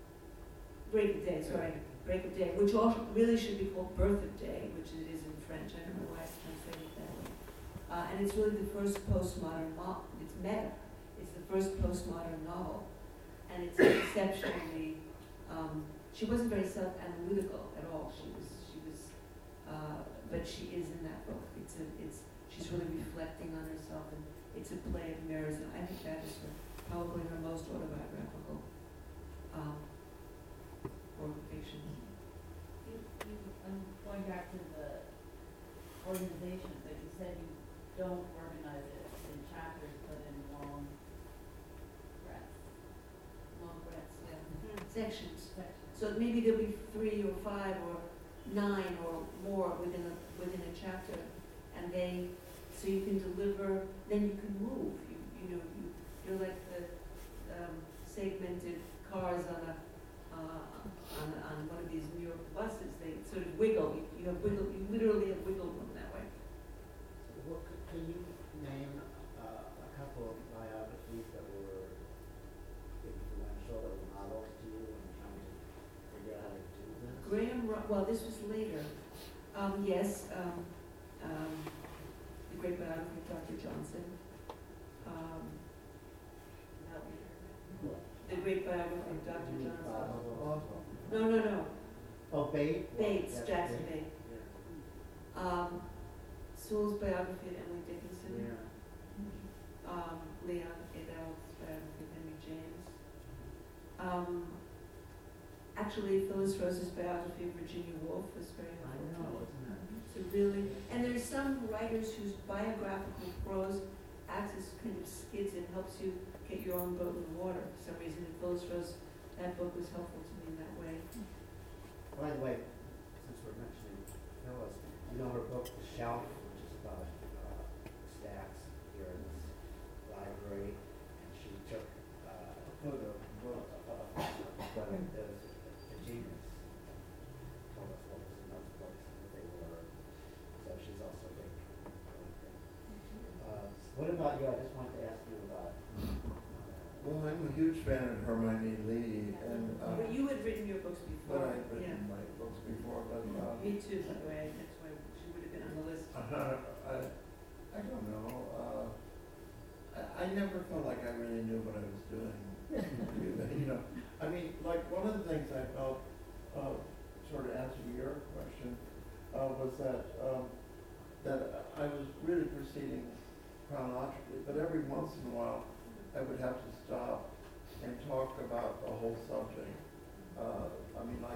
D: Break of Day, sorry, Break of Day, which also really should be called Birth of Day, which it is in French. I don't know why it's translated that way. Uh, and it's really the first postmodern novel. It's meta. It's the first postmodern novel, and it's exceptionally. Um, she wasn't very self-analytical at all. She was. She was. Uh, but she is in that book. It's a. It's. She's really reflecting on herself, and it's a play of mirrors. And I think that is her, probably her most autobiographical um, work of fiction.
A: You, you, I'm going back to the organization, but you said you don't organize it in chapters, but in long breaths.
D: Long breaths, yeah.
A: Mm-hmm.
D: Sections.
A: Sections.
D: So maybe there'll be three or five or nine or more within a within a chapter, and they so you can deliver. Then you can move. You you know you you're like the um, segmented cars on a uh, on on one of these New York buses. They sort of wiggle, you literally have wiggle room that way.
C: What, could- can you name uh, a couple of biographies that were influential, that were models to you in trying to figure out how to do this?
D: Graham, Ro- well, this was later. Um, yes, um, um, the great biography of Doctor Johnson. Um, the great biography of Doctor Johnson.
C: Uh,
D: No, no, no,
C: Oh, Bates?
D: Bates,
C: Yes,
D: Jackson
C: Bates.
D: Bates.
C: Yeah.
D: Um, Sewell's biography of Emily Dickinson.
C: Yeah.
D: Um, Leon Adolph's biography of Henry James. Um, actually, Phyllis Rose's biography of Virginia Woolf was very
C: I
D: helpful.
C: know, isn't it?
D: So really, and there's some writers whose biographical prose acts as kind of skids and helps you get your own boat in the water. For some reason, in Phyllis Rose, that book was helpful to me in that way.
C: By the way, since we're mentioning Phyllis, you know her book, The Shelf, which is about uh, stacks here in this library, and she took uh, a photo book of but it was a genius. Told us what was in those books and what they were. So she's also a big collector. Uh, what about you? I just wanted to ask you about.
B: Well, I'm a huge fan of Hermione Lee, and uh,
D: But you had written your books
B: but
D: before.
B: I've written
D: Yeah.
B: my books before, but uh,
D: Me too, by the way. That's why she would have been on the list.
B: Uh, I, I don't know. Uh, I, I never felt like I really knew what I was doing. You know, I mean, like one of the things I felt, uh, sort of answering your question, uh, was that um, that I was really proceeding chronologically, but every once in a while I would have to stop and talk about the whole subject. Uh, I mean, like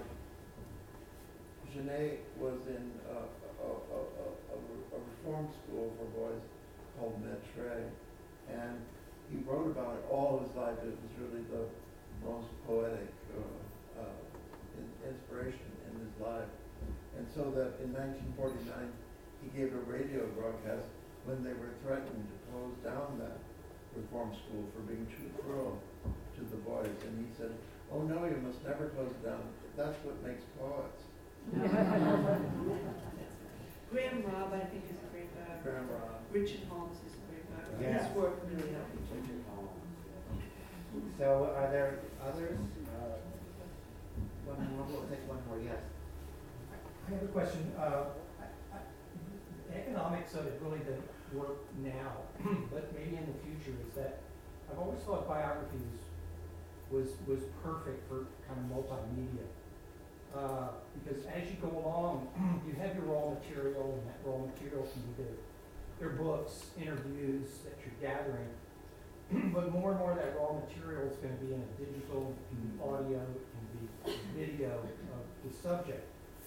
B: Genet was in uh, a, a, a, a, a reform school for boys called Mettray, and he wrote about it all his life. It was really the most poetic uh, uh, in, inspiration in his life. And so that in nineteen forty-nine, he gave a radio broadcast when they were threatening to close down that reform school for being too cruel to the boys. And he said, oh no, you must never close it down. That's what makes poets.
D: Graham Robb, I think, is a great biographer.
B: Graham Robb.
D: Richard Holmes is a great biographer.
C: Yes.
D: His work really helped me.
C: So are there others? Uh, one more, we'll take one more, yes.
H: I have a question. Uh, I, I, the economics of it really doesn't work now, but maybe in the future is that I've always thought biographies was was perfect for kind of multimedia. Uh, because as you go along, you have your raw material, and that raw material can be their, their books, interviews that you're gathering. But more and more of that raw material is going to be in a digital, it can be audio, it can be video of the subject.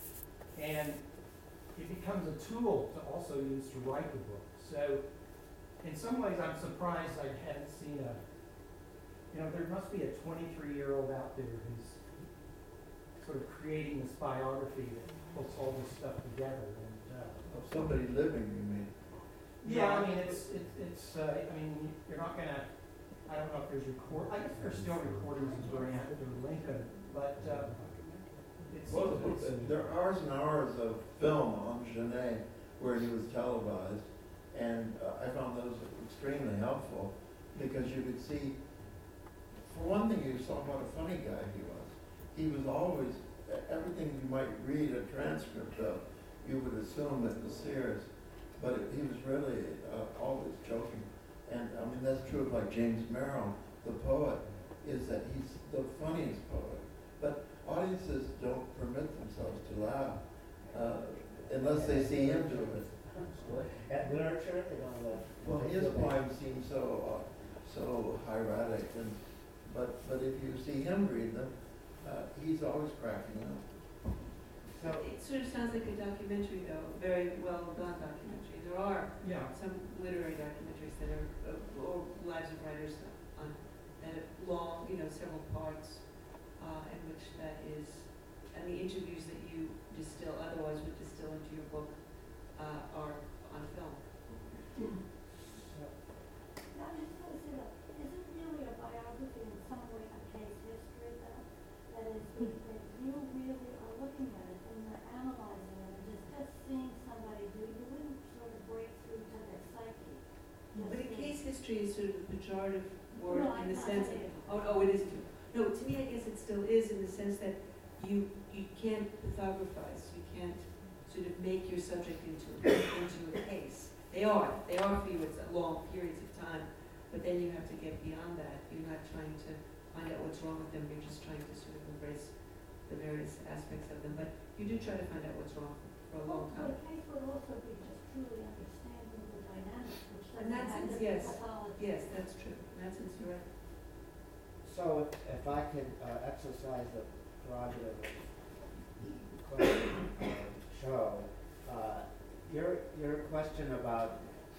H: And it becomes a tool to also use to write the book. So in some ways I'm surprised I haven't seen a, you know, there must be a twenty-three-year-old out there who's sort of creating this biography that puts all this stuff together. And, uh,
B: Of somebody living, you mean?
H: yeah, I mean, it's, it's, it's uh, I mean, you're not gonna, I don't know if there's record, I guess there's still recordings of Grant or Lincoln, but, uh, it's,
B: Well,
H: it's,
B: there are hours and hours of film on Genet where he was televised, and uh, I found those extremely helpful because you could see, for one thing, you saw what a funny guy he was. He was always, everything you might read a transcript of, you would assume it was serious, but it, he was really uh, always joking. And I mean, that's true of like James Merrill, the poet, is that he's the funniest poet. But audiences don't permit themselves to laugh uh, unless they see him do it.
C: At literature, they don't laugh.
B: Well, his poems seem so uh, so hieratic, and but but if you see him read them, uh, he's always cracking up.
C: So,
D: It sort of sounds like a documentary, though, a very well done documentary. There are
H: yeah.
D: some literary documentaries that are, uh, or lives of writers on, that are long, you know, several parts, uh, in which that is, and the interviews that you distill, otherwise would distill into your book, uh, are on film.
G: Now, I'm just gonna say that, isn't really a biography in some way a case history though? That is, that you really are looking at it and you're analyzing it, and there's just
D: pejorative word
G: No, I-
D: in the
G: I
D: sense,
G: get it.
D: oh, oh, it is too. No, to me, I guess it still is in the sense that you, you can't pathographize, you can't sort of make your subject into, into a case. They are, they are for you at long periods of time, but then you have to get beyond that. You're not trying to find out what's wrong with them, you're just trying to sort of embrace the various aspects of them. But you do try to find out what's wrong for a long
G: Well,
D: time.
G: the case would also be just truly understanding the dynamics, which
D: In
G: doesn't
D: that
G: have
D: sense,
G: to be
D: yes.
G: pathology.
D: Yes, that's true. In that sense, you're right.
C: So if, if I could uh, exercise the prerogative of the question uh, show, uh, your, your question about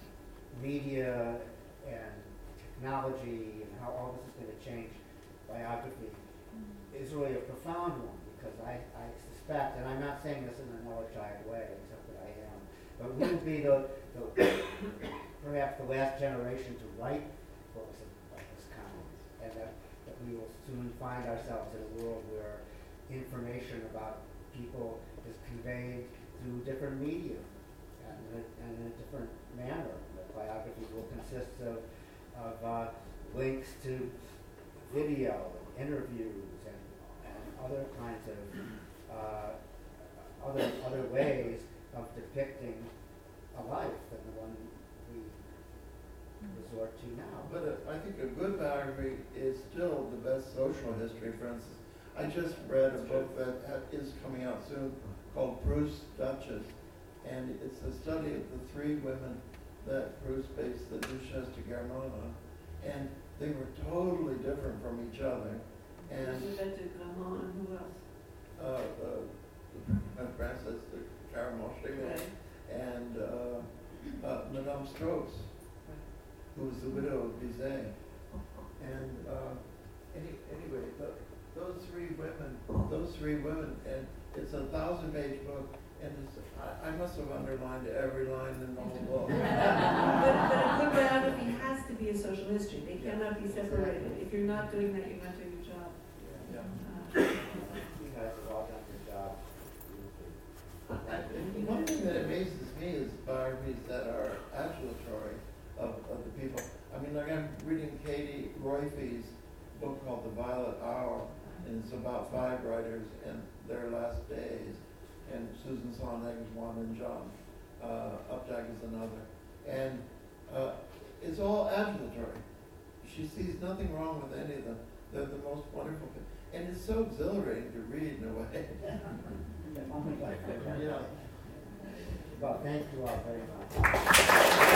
C: media and technology and how all this is going to change biography is really a profound one, because I, I suspect, and I'm not saying this in an elegiac way, except that I am, but we will be the, the perhaps the last generation to write books of, of this kind, and that, that we will soon find ourselves in a world where information about people is conveyed through different media and in a, and in a different manner. The biographies will consist of, of uh, links to video, and interviews, and, and other kinds of uh, other other ways of depicting a life than the one we resort to now.
B: But uh, I think a good biography is still the best social history. For instance, I just read a book that ha- is coming out soon called Proust's Duchess, and it's a study of the three women that Proust based the Duchesse de Guermantes on, and they were totally different from each other. And
D: Elizabeth de Gramont, and who else?
B: uh, uh, Frances de Caramoche,
D: Right.
B: and uh, uh, Madame Strauss, who was the widow of Bizet. And uh, any, anyway, the, those three women, those three women, and it's a thousand-page book, and it's, I, I must have underlined every line in the whole book.
D: but, but a good biography has to be a social history. They
B: Yeah.
D: cannot be separated. If you're not doing that, you're not doing your job.
B: Yeah.
D: Uh,
C: You guys have all done your job.
B: I- One thing that amazes me is biographies that are adulatory of, of the people. I mean, like I'm reading Katie Royfe's book called The Violet Hour, and it's about five writers and their last days. And Susan Sontag is one, and John uh, Updike is another. And uh, it's all adulatory. She sees nothing wrong with any of them. They're the most wonderful thing. And it's so exhilarating to read in a way. Yeah.
C: Well, thank you all very much.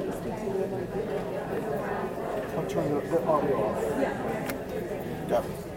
I: I'll turn the, the audio off. Yeah. Got it.